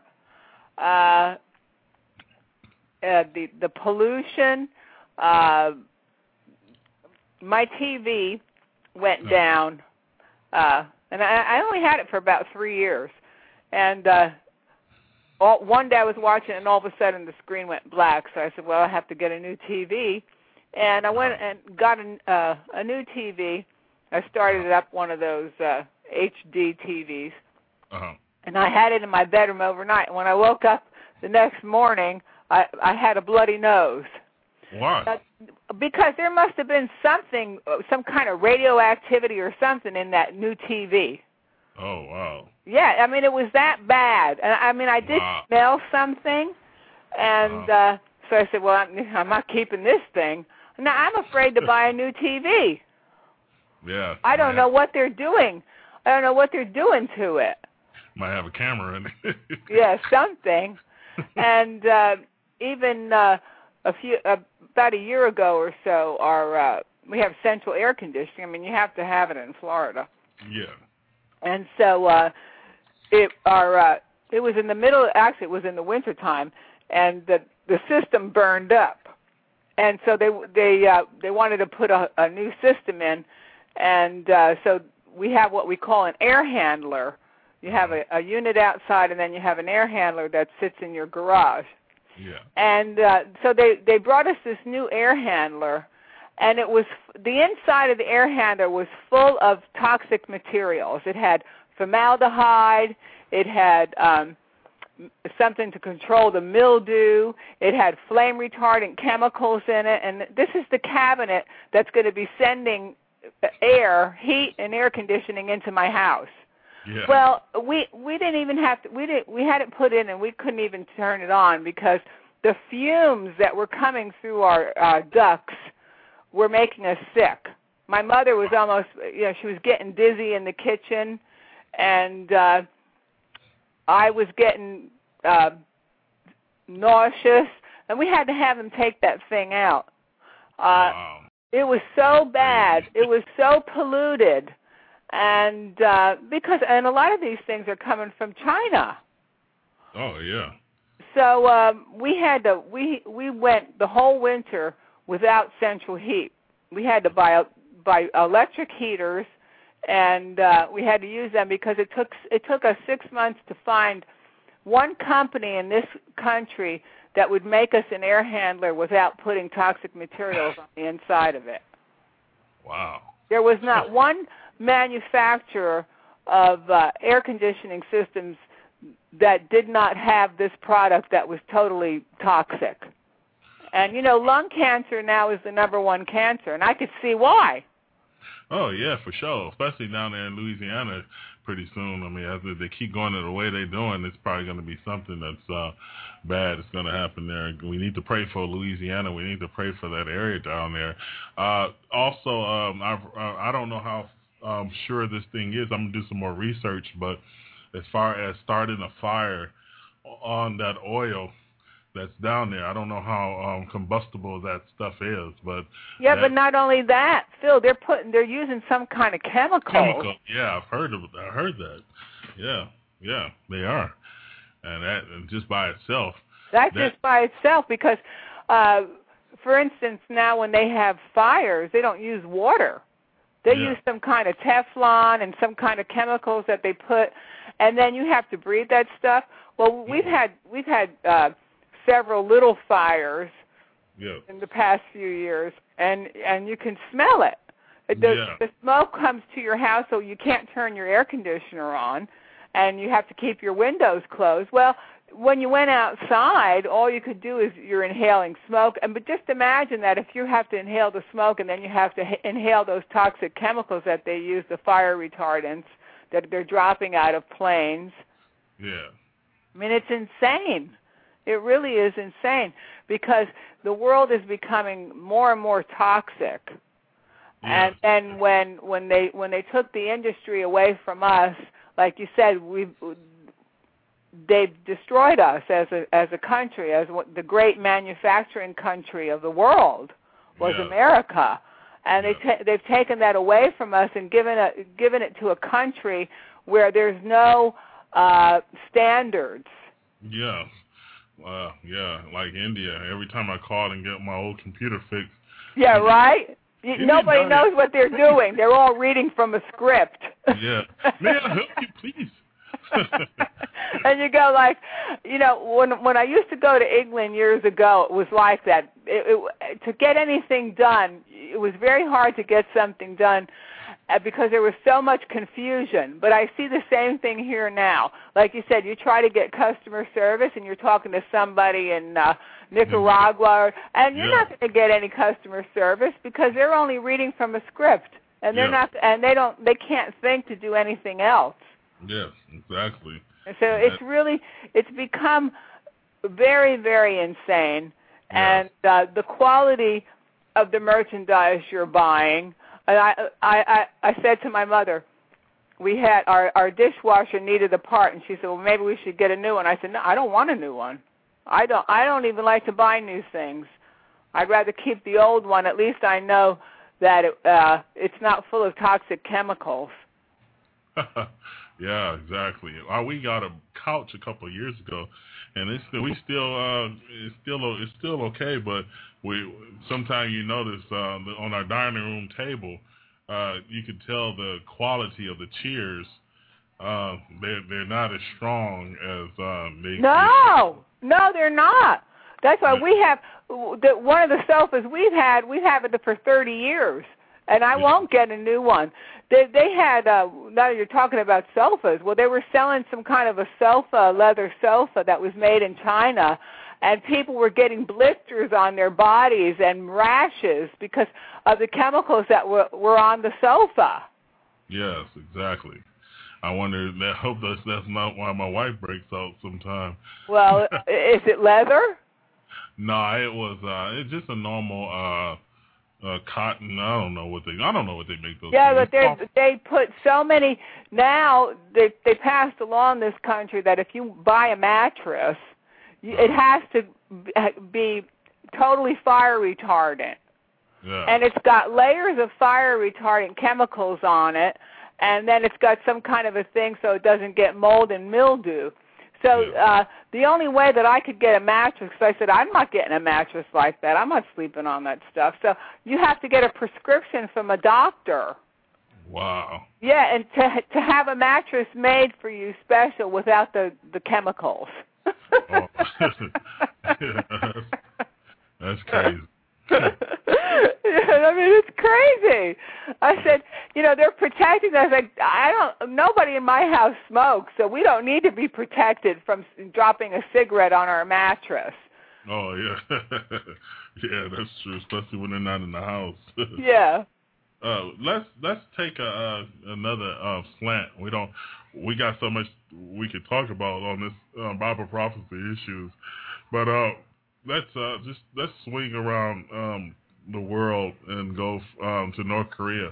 The pollution. My TV went down. And I only had it for about 3 years. And one day I was watching it, and all of a sudden the screen went black. So I said, well, I have to get a new TV. And I went and got a new TV. I started up one of those HD TVs. Uh-huh. And I had it in my bedroom overnight. And when I woke up the next morning, I had a bloody nose. Why? Because there must have been something, some kind of radioactivity or something in that new TV. Oh, wow. Yeah, I mean, it was that bad. And I mean, I did smell something, and so I said, well, I'm not keeping this thing. Now, I'm afraid to buy a new TV. Yeah. I don't know what they're doing. I don't know what they're doing to it. Might have a camera in it. Yeah, something. And even about a year ago or so, we have central air conditioning. I mean, you have to have it in Florida. Yeah. And so it was in the middle. Actually, it was in the wintertime, and the system burned up. And so they wanted to put a new system in, and so we have what we call an air handler. You have a unit outside, and then you have an air handler that sits in your garage. Yeah. And so they brought us this new air handler, and it was the inside of the air handler was full of toxic materials. It had formaldehyde, it had something to control the mildew. It had flame retardant chemicals in it, and this is the cabinet that's going to be sending air, heat, and air conditioning into my house. Yeah. Well, we didn't even have to. We had it put in, and we couldn't even turn it on because the fumes that were coming through our ducts were making us sick. My mother was almost, she was getting dizzy in the kitchen, and I was getting nauseous, and we had to have them take that thing out. Wow. It was so bad. It was so polluted. And and a lot of these things are coming from China. Oh yeah. So we went the whole winter without central heat. We had to buy electric heaters, and we had to use them because it took us 6 months to find one company in this country that would make us an air handler without putting toxic materials on the inside of it. Wow. There was not one manufacturer of air conditioning systems that did not have this product that was totally toxic. And, lung cancer now is the #1 cancer, and I could see why. Oh, yeah, for sure, especially down there in Louisiana pretty soon. I mean, as they keep going the way they're doing, it's probably going to be something that's bad that's going to happen there. We need to pray for Louisiana. We need to pray for that area down there. Also, I don't know how sure this thing is. I'm going to do some more research, but as far as starting a fire on that oil that's down there, I don't know how combustible that stuff is, but yeah, but not only that, Phil, they're using some kind of chemical. Yeah, I've heard that. Yeah, they are, and just by itself. Just by itself, because, for instance, now when they have fires, they don't use water. They use some kind of Teflon and some kind of chemicals that they put, and then you have to breathe that stuff. Well, we've had several little fires in the past few years, and you can smell it. The smoke comes to your house, so you can't turn your air conditioner on, and you have to keep your windows closed. Well, when you went outside, all you could do is you're inhaling smoke. But just imagine that if you have to inhale the smoke and then you have to inhale those toxic chemicals that they use, the fire retardants that they're dropping out of planes. Yeah. I mean, it's insane. It really is insane because the world is becoming more and more toxic. Yes. And when they took the industry away from us, like you said, they've destroyed us as a country, as the great manufacturing country of the world was America, and they've taken that away from us and given it to a country where there's no standards. Yeah, like India. Every time I call and get my old computer fixed. Yeah, right. Nobody knows what they're doing. They're all reading from a script. Yeah, may I help you, please? And you go like, when I used to go to England years ago, it was like that. To get anything done, it was very hard to get something done because there was so much confusion. But I see the same thing here now. Like you said, you try to get customer service and you're talking to somebody in Nicaragua, and you're not going to get any customer service because they're only reading from a script, and they're not, and they can't think to do anything else. Yes, exactly. And so it's become very, very insane, and the quality of the merchandise you're buying. And I said to my mother, we had our dishwasher needed a part, and she said, well, maybe we should get a new one. I said, no, I don't want a new one. I don't even like to buy new things. I'd rather keep the old one. At least I know that it's not full of toxic chemicals. Yeah, exactly. We got a couch a couple of years ago, and it's still okay. But sometimes you notice on our dining room table, you can tell the quality of the chairs. They're not as strong as they. No, they're not. That's why we have one of the sofas we've had it for 30 years, and I won't get a new one. They had, now you're talking about sofas, well, they were selling some kind of a sofa, leather sofa that was made in China, and people were getting blisters on their bodies and rashes because of the chemicals that were on the sofa. Yes, exactly. I wonder, I hope that's not why my wife breaks out sometime. Well, is it leather? No, it was, it's just a normal, cotton. I don't know what they make those. Yeah, things. but they put so many. Now they passed a law in this country that if you buy a mattress, it has to be totally fire retardant. Yeah. And it's got layers of fire retardant chemicals on it, and then it's got some kind of a thing so it doesn't get mold and mildew. So the only way that I could get a mattress, because I said, I'm not getting a mattress like that. I'm not sleeping on that stuff. So you have to get a prescription from a doctor. Wow. Yeah, and to have a mattress made for you special without the chemicals. Oh. That's crazy. I mean, it's crazy. I said, they're protecting us. Like, nobody in my house smokes, so we don't need to be protected from dropping a cigarette on our mattress. Oh, yeah. Yeah, that's true, especially when they're not in the house. Yeah. Let's take another slant. We got so much we could talk about on this Bible prophecy issues, but let's swing around the world and go to North Korea,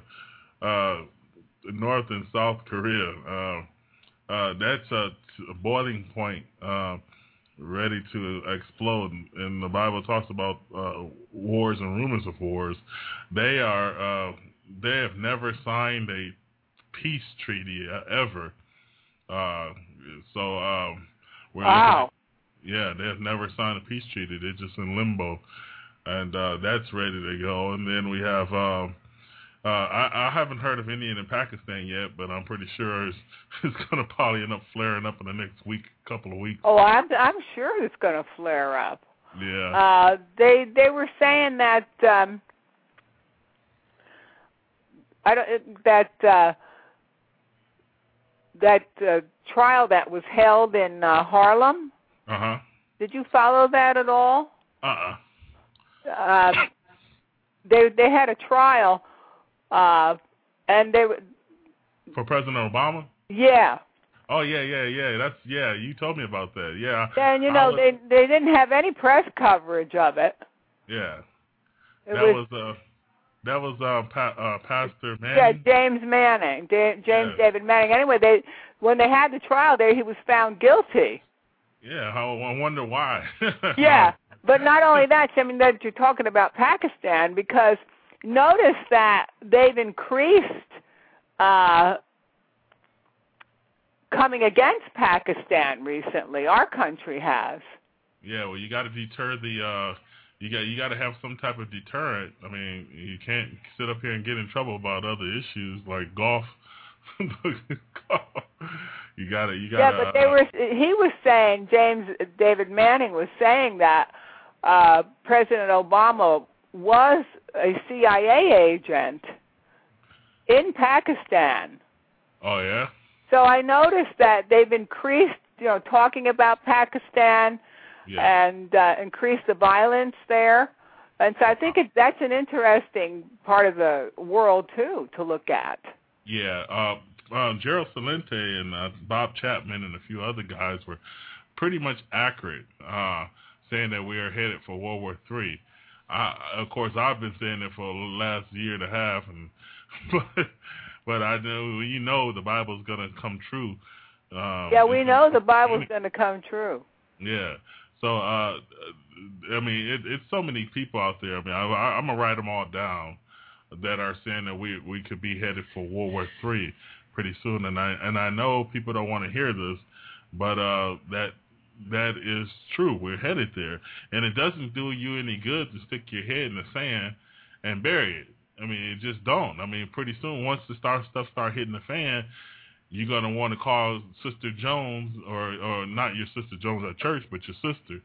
North and South Korea. That's a boiling point, ready to explode. And the Bible talks about wars and rumors of wars. They have never signed a peace treaty ever. Wow. Yeah, they have never signed a peace treaty. They're just in limbo, and that's ready to go. And then we have, I haven't heard of any in Pakistan yet, but I'm pretty sure it's going to probably end up flaring up in the next couple of weeks. Oh, I'm sure it's going to flare up. Yeah. They were saying that trial that was held in Harlem. Uh-huh. Did you follow that at all? Uh-uh. They had a trial, and they for President Obama. Yeah. Oh yeah. You told me about that. Yeah. And they didn't have any press coverage of it. Yeah. That was Pastor Manning. Yeah, James Manning, David Manning. Anyway, when they had the trial there, he was found guilty. Yeah, I wonder why. Yeah, but not only that, I mean, that you're talking about Pakistan, because notice that they've increased coming against Pakistan recently. Our country has. Yeah, well, you got to deter the. You got to have some type of deterrent. I mean, you can't sit up here and get in trouble about other issues like golf. You gotta. Yeah, but he was saying, David Manning was saying that President Obama was a CIA agent in Pakistan. Oh yeah. So I noticed that they've increased, talking about Pakistan. Yeah. And increase the violence there. And so I think that's an interesting part of the world, too, to look at. Yeah. Gerald Celente and Bob Chapman and a few other guys were pretty much accurate, saying that we are headed for World War III. Of course, I've been saying it for the last year and a half, but I know the Bible's going to come true. Yeah, we know the Bible's going to come true. Yeah. So, I mean, it's so many people out there. I mean, I'm going to write them all down that are saying that we could be headed for World War III pretty soon. And I know people don't want to hear this, but that is true. We're headed there. And it doesn't do you any good to stick your head in the sand and bury it. I mean, it just don't. I mean, pretty soon, once the stuff start hitting the fan, you're going to want to call Sister Jones, or not your Sister Jones at church, but your sister,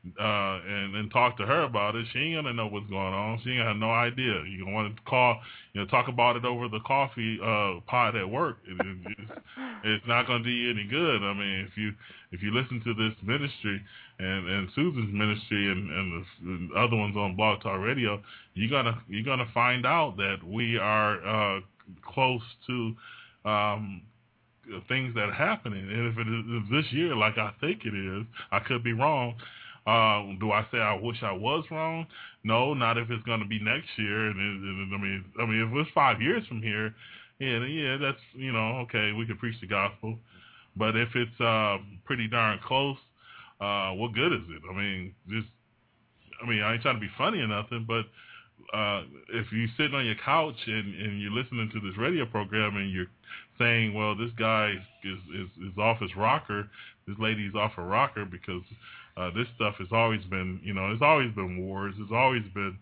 and talk to her about it, she ain't gonna know what's going on. She ain't have no idea. You gonna want to call, talk about it over the coffee pot at work. It's not gonna do you any good. I mean, if you listen to this ministry and Susan's ministry and the other ones on Blog Talk Radio, you're gonna find out that we are close to things that are happening. And if it is this year, like I think it is, I could be wrong. Do I say I wish I was wrong? No, not if it's going to be next year. And I mean, if it was 5 years from here, yeah, that's okay. We could preach the gospel, but if it's pretty darn close, what good is it? I mean, I ain't trying to be funny or nothing, but if you're sitting on your couch and you're listening to this radio program and you're saying, well, this guy is off his rocker, this lady's off her rocker because this stuff has always been, it's always been wars. It's always been,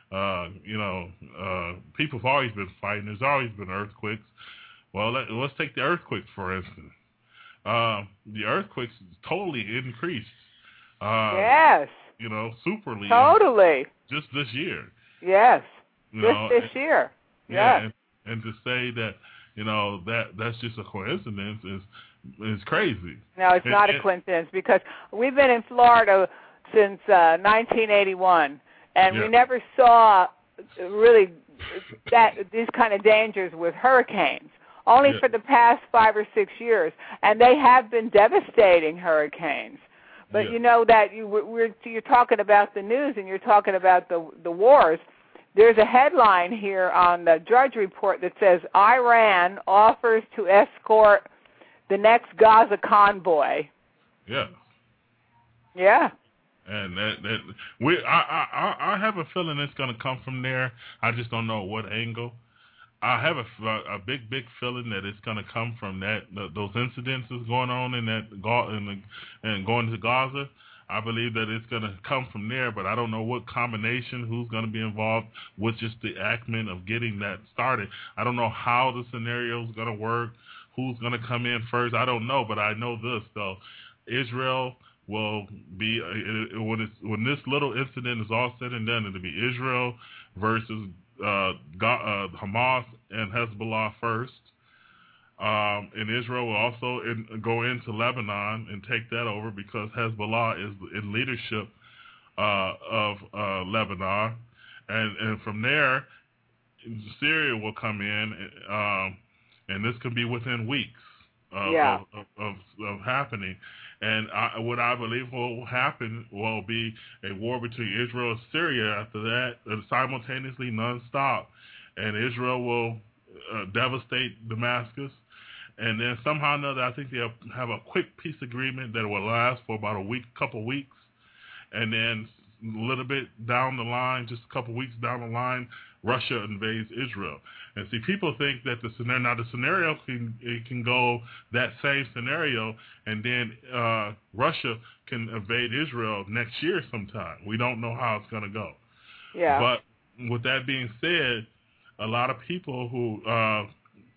people have always been fighting. There's always been earthquakes. Well, let's take the earthquakes, for instance. The earthquakes totally increased. Yes. Superly. Totally. Just this year. Yes. This year. Yeah. Yes. And to say that, that's just a coincidence is crazy. No, it's not a coincidence because we've been in Florida since 1981, and we never saw really these kind of dangers with hurricanes. Only for the past 5 or 6 years, and they have been devastating hurricanes. But that you're talking about the news and you're talking about the wars. There's a headline here on the Drudge Report that says Iran offers to escort the next Gaza convoy. Yeah. Yeah. And I have a feeling it's going to come from there. I just don't know what angle. I have a big feeling that it's going to come from those incidents that's going on and going to Gaza. I believe that it's going to come from there, but I don't know what combination, who's going to be involved with just the acumen of getting that started. I don't know how the scenario is going to work, who's going to come in first. I don't know, but I know this, though. Israel will be, when this little incident is all said and done, it'll be Israel versus Hamas and Hezbollah first. And Israel will also go into Lebanon and take that over because Hezbollah is in leadership of Lebanon. And from there, Syria will come in, and this could be within weeks of happening. And what I believe will happen will be a war between Israel and Syria after that, simultaneously, nonstop. And Israel will devastate Damascus. And then somehow or another, I think they'll have a quick peace agreement that will last for about couple weeks. And then a little bit down the line, just a couple weeks down the line, Russia invades Israel. And see, people think that the scenario can go that same scenario, and then Russia can invade Israel next year sometime. We don't know how it's going to go. Yeah. But with that being said, a lot of people who are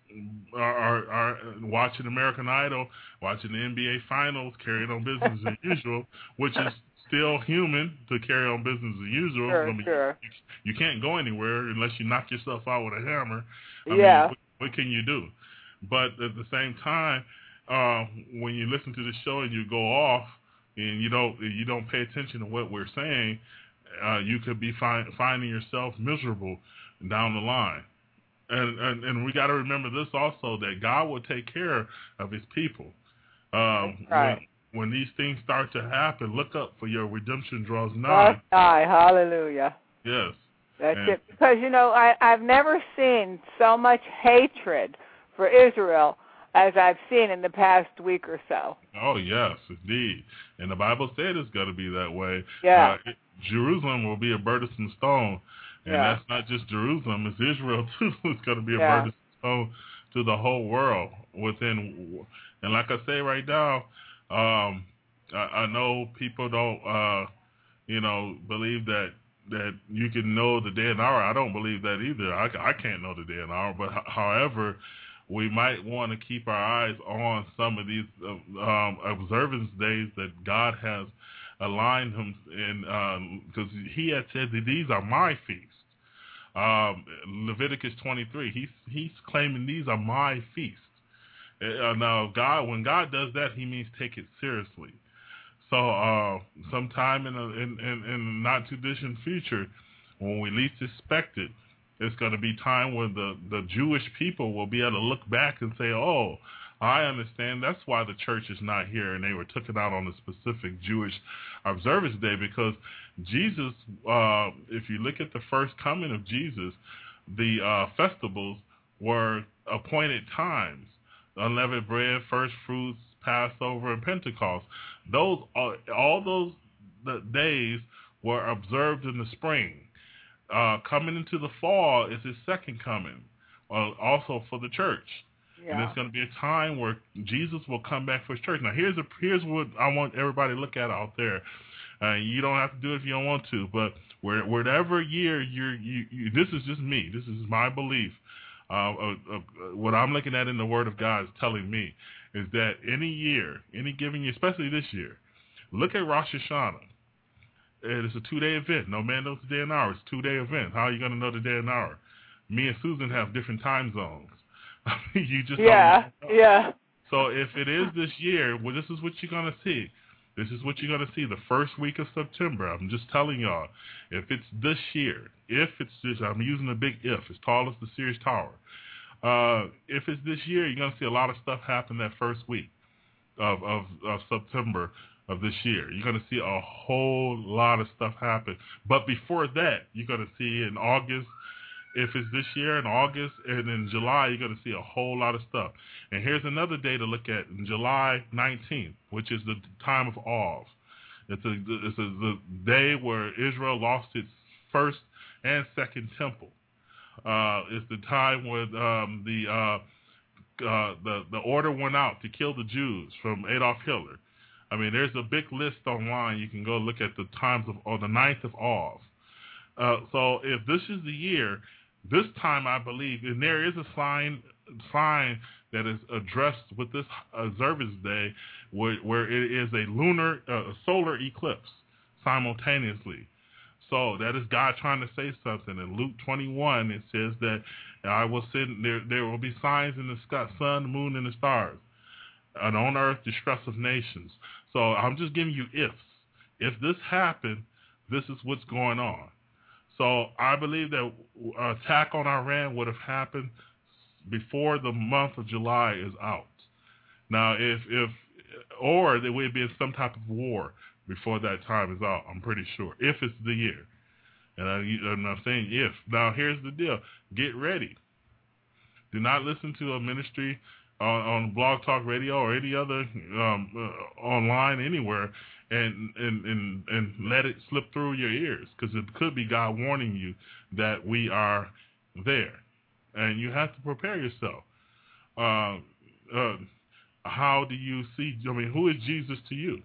watching American Idol, watching the NBA Finals, carrying on business as usual, which is still human to carry on business as usual. Sure. You can't go anywhere unless you knock yourself out with a hammer. I mean, what can you do? But at the same time, when you listen to the show and you go off and you don't pay attention to what we're saying, you could be finding yourself miserable down the line. And we got to remember this also, that God will take care of his people. Right. When these things start to happen, look up, for your redemption draws nigh. Draws nigh. Hallelujah. Yes. That's it. Because, I've never seen so much hatred for Israel as I've seen in the past week or so. Oh, yes, indeed. And the Bible said it's going to be that way. Yeah. Jerusalem will be a burdensome stone. And that's not just Jerusalem, it's Israel, too. It's going to be a burdensome stone to the whole world. And like I say right now, I know people don't, believe that you can know the day and hour. I don't believe that either. I can't know the day and hour. But however, we might want to keep our eyes on some of these observance days that God has aligned him, and because he had said that these are my feasts. Leviticus 23, he's claiming these are my feasts. Now, when God does that, He means take it seriously. So, sometime in the not too distant future, when we least expect it, it's going to be time where the Jewish people will be able to look back and say, "Oh, I understand. That's why the church is not here, and they were taken out on a specific Jewish observance day." Because Jesus, if you look at the first coming of Jesus, the festivals were appointed times: unleavened bread, first fruits, Passover, and Pentecost. All those days were observed in the spring. Coming into the fall is His second coming, also for the church. Yeah. And it's going to be a time where Jesus will come back for His church. Now, here's what I want everybody to look at out there. You don't have to do it if you don't want to, but whatever year you this is just me. This is my belief. What I'm looking at in the Word of God is telling me is that any year, any given year, especially this year, look at Rosh Hashanah. It's a 2-day event. No man knows the day and hour. It's a 2-day event. How are you going to know the day and hour? Me and Susan have different time zones. You just yeah. So if it is this year, well, this is what you're going to see. This is what you're going to see the first week of September. I'm just telling y'all, if it's this year, I'm using a big if, as tall as the Sears Tower. If it's this year, you're going to see a lot of stuff happen that first week of September of this year. You're going to see a whole lot of stuff happen. But before that, you're going to see in August, if it's this year in August, and in July, you're going to see a whole lot of stuff. And here's another day to look at, in July 19th, which is the time of Awe. It's the day where Israel lost its first and second temple. It's the time where the order went out to kill the Jews from Adolf Hitler. I mean, there's a big list online. You can go look at the times of the 9th of Awe. So if this is the year, this time I believe, and there is a sign that is addressed with this observance day, where it is a solar eclipse simultaneously. So that is God trying to say something. In Luke 21, it says that I will send there will be signs in the sky, sun, moon, and the stars, and on earth distress of nations. So I'm just giving you ifs. If this happened, this is what's going on. So I believe that attack on Iran would have happened before the month of July is out. Now, or there would be some type of war before that time is out, I'm pretty sure, if it's the year. And I'm saying if. Now, here's the deal. Get ready. Do not listen to a ministry on Blog Talk Radio or any other online anywhere and let it slip through your ears, because it could be God warning you that we are there. And you have to prepare yourself. How do you see, who is Jesus to you?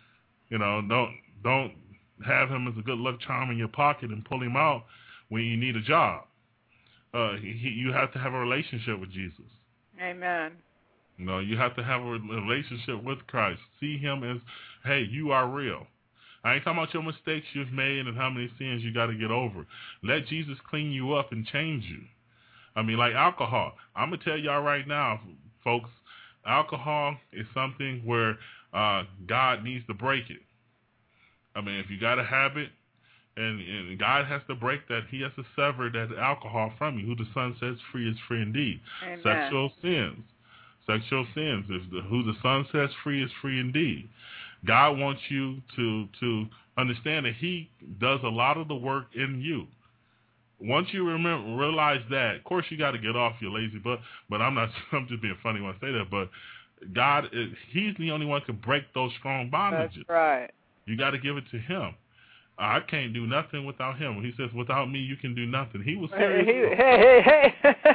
Don't have him as a good luck charm in your pocket and pull him out when you need a job. You have to have a relationship with Jesus. Amen. You have to have a relationship with Christ. See him as, hey, you are real. I ain't talking about your mistakes you've made and how many sins you got to get over. Let Jesus clean you up and change you. Like alcohol. I'm going to tell y'all right now, folks, alcohol is something where God needs to break it. If you got a habit, and God has to break that, he has to sever that alcohol from you. Who the Son sets free is free indeed. Amen. Sexual sins. Who the Son sets free is free indeed. God wants you to understand that he does a lot of the work in you. Once you realize that, of course you got to get off your lazy butt, but I'm just being funny when I say that, but God, he's the only one who can break those strong bondages. That's right. You got to give it to him. I can't do nothing without him. When he says, without me, you can do nothing. He was serious. Hey.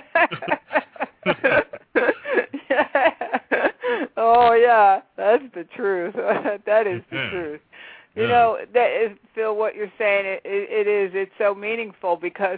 Oh, yeah, that's the truth. That is the truth. That is, Phil, what you're saying, it's so meaningful, because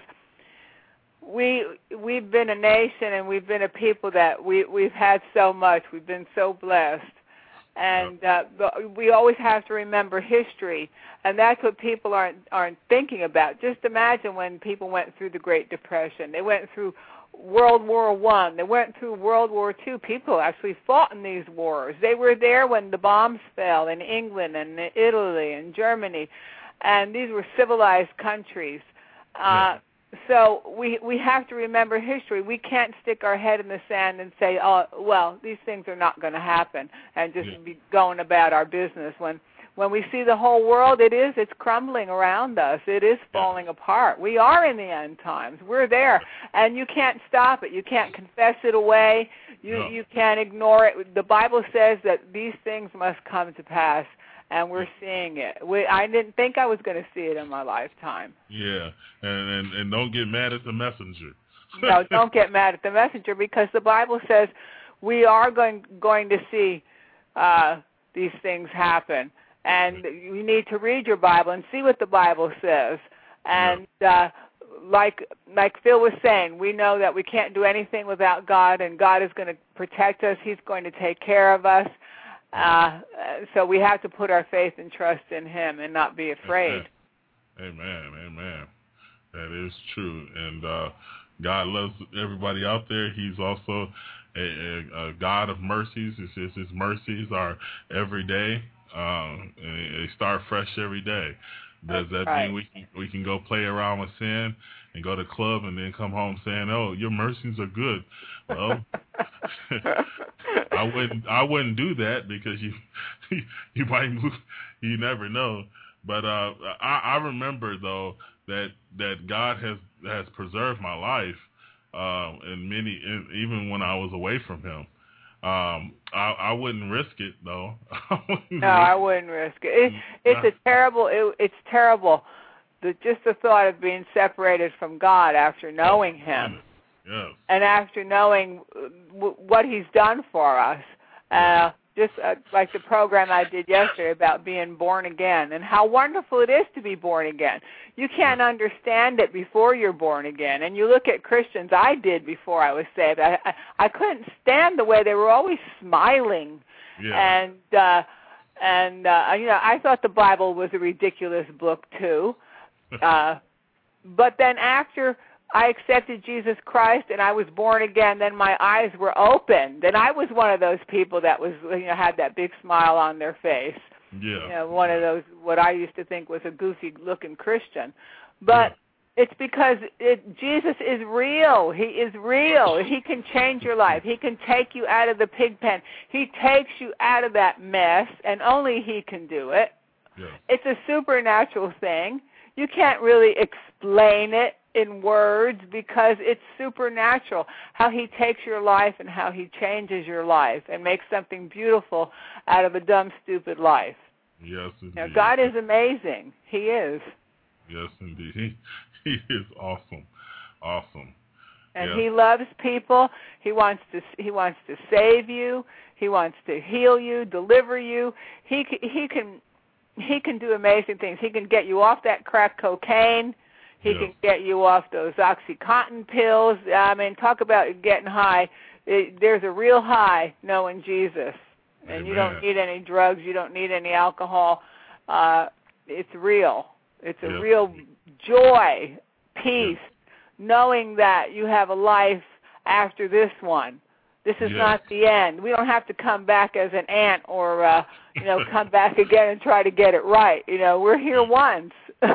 we've been a nation and we've been a people that we've had so much. We've been so blessed. And but we always have to remember history, and that's what people aren't thinking about. Just imagine when people went through the Great Depression. They went through World War I. They went through World War II. People actually fought in these wars. They were there when the bombs fell in England and Italy and Germany, and these were civilized countries. So we have to remember history. We can't stick our head in the sand and say, oh, well, these things are not going to happen, and just be going about our business. When we see the whole world, it's crumbling around us. It is falling apart. We are in the end times. We're there, and you can't stop it. You can't confess it away. You can't ignore it. The Bible says that these things must come to pass, and we're seeing it. I didn't think I was going to see it in my lifetime. Yeah, and don't get mad at the messenger. No, don't get mad at the messenger, because the Bible says we are going to see these things happen. And you need to read your Bible and see what the Bible says. And like Phil was saying, we know that we can't do anything without God, and God is going to protect us. He's going to take care of us. So we have to put our faith and trust in Him and not be afraid. Amen. That is true. And God loves everybody out there. He's also a God of mercies. His mercies are every day. They start fresh every day. Does that mean we can go play around with sin and go to club and then come home saying, "Oh, your mercies are good"? Well, I wouldn't do that, because you might move. You never know. But I remember though that God has preserved my life, even when I was away from Him. I wouldn't risk it though. I wouldn't risk it. It's terrible. Just the thought of being separated from God after knowing Him, and after knowing what He's done for us. Just like the program I did yesterday about being born again and how wonderful it is to be born again. You can't understand it before you're born again. And you look at Christians, I did before I was saved. I couldn't stand the way they were always smiling. And I thought the Bible was a ridiculous book too. But then after I accepted Jesus Christ and I was born again, then my eyes were opened, and I was one of those people that was, had that big smile on their face. One of those, what I used to think was a goofy-looking Christian. But it's because Jesus is real. He is real. He can change your life. He can take you out of the pig pen. He takes you out of that mess, and only He can do it. It's a supernatural thing. You can't really explain it in words, because it's supernatural, how He takes your life and how He changes your life and makes something beautiful out of a dumb, stupid life. Yes, indeed. Now, God is amazing. He is. Yes, indeed. He is awesome. And He loves people. He wants to save you. He wants to heal you, deliver you. He can do amazing things. He can get you off that crack cocaine. He can get you off those OxyContin pills. I mean, talk about getting high. There's a real high knowing Jesus. And you don't need any drugs. You don't need any alcohol. It's real. It's a real joy, peace, knowing that you have a life after this one. This is not the end. We don't have to come back as an ant or, come back again and try to get it right. We're here once.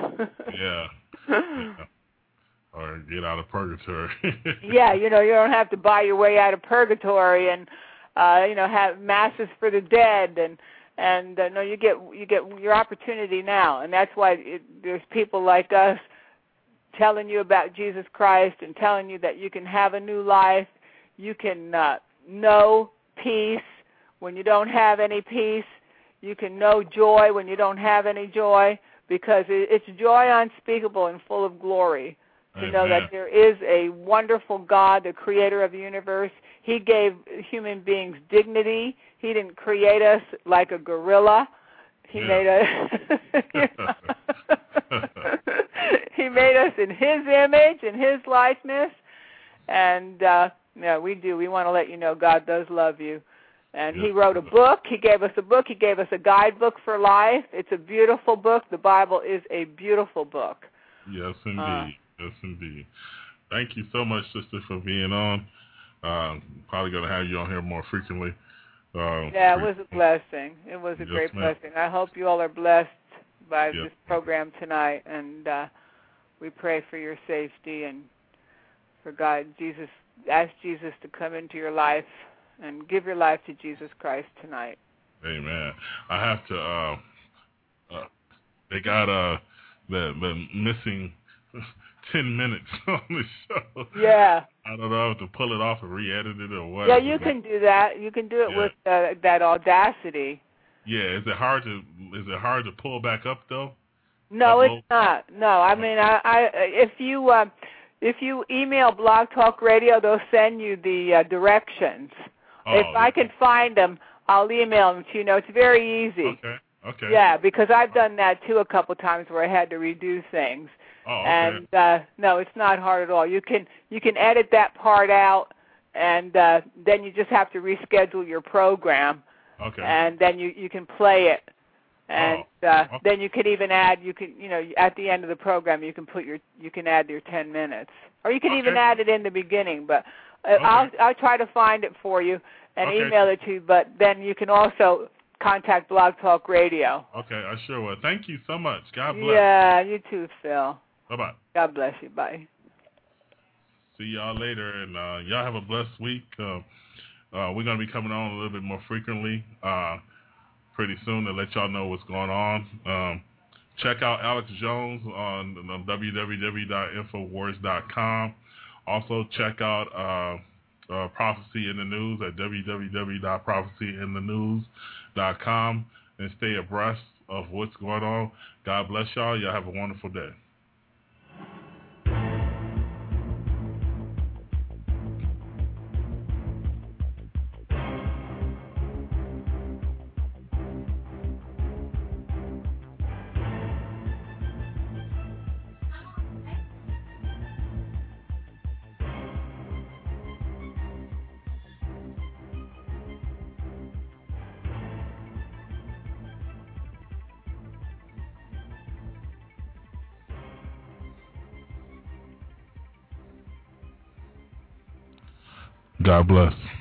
Or get out of purgatory. You don't have to buy your way out of purgatory and have masses for the dead and no, you get your opportunity now, and that's why there's people like us telling you about Jesus Christ and telling you that you can have a new life. You can know peace when you don't have any peace. You can know joy when you don't have any joy, because it's joy unspeakable and full of glory to know that there is a wonderful God, the creator of the universe. He gave human beings dignity. He didn't create us like a gorilla. He made us He made us in His image, in His likeness. And we do. We want to let you know God does love you. And yes, he wrote a book. He gave us a book. He gave us a guidebook for life. It's a beautiful book. The Bible is a beautiful book. Yes, indeed. Yes, indeed. Thank you so much, sister, for being on. Probably going to have you on here more frequently. Yeah, it was a blessing. It was a great blessing. I hope you all are blessed by this program tonight, and we pray for your safety and for God. Ask Jesus to come into your life and give your life to Jesus Christ tonight. Amen. I have to. They got the missing 10 minutes on the show. Yeah. I don't know if to pull it off and re-edit it or what. Yeah, you can do that. You can do it with that Audacity. Yeah. Is it hard to pull back up though? No, it's not. No, I mean, if you email Blog Talk Radio, they'll send you the directions. If I can find them, I'll email them to you. It's very easy. Okay. Yeah, because I've done that too a couple times where I had to redo things. And no, it's not hard at all. You can edit that part out, and then you just have to reschedule your program. Okay. And then you can play it. And then you can even add, at the end of the program, you can add your 10 minutes, or you can even add it in the beginning. But I'll try to find it for you and email it to you. But then you can also contact Blog Talk Radio. Okay, I sure will. Thank you so much. God bless. Yeah, you too, Phil. Bye-bye. God bless you. Bye. See y'all later, and y'all have a blessed week. We're going to be coming on a little bit more frequently pretty soon to let y'all know what's going on. Check out Alex Jones on www.infowars.com. Also, check out Prophecy in the News at www.prophecyinthenews.com and stay abreast of what's going on. God bless y'all. Y'all have a wonderful day. God bless.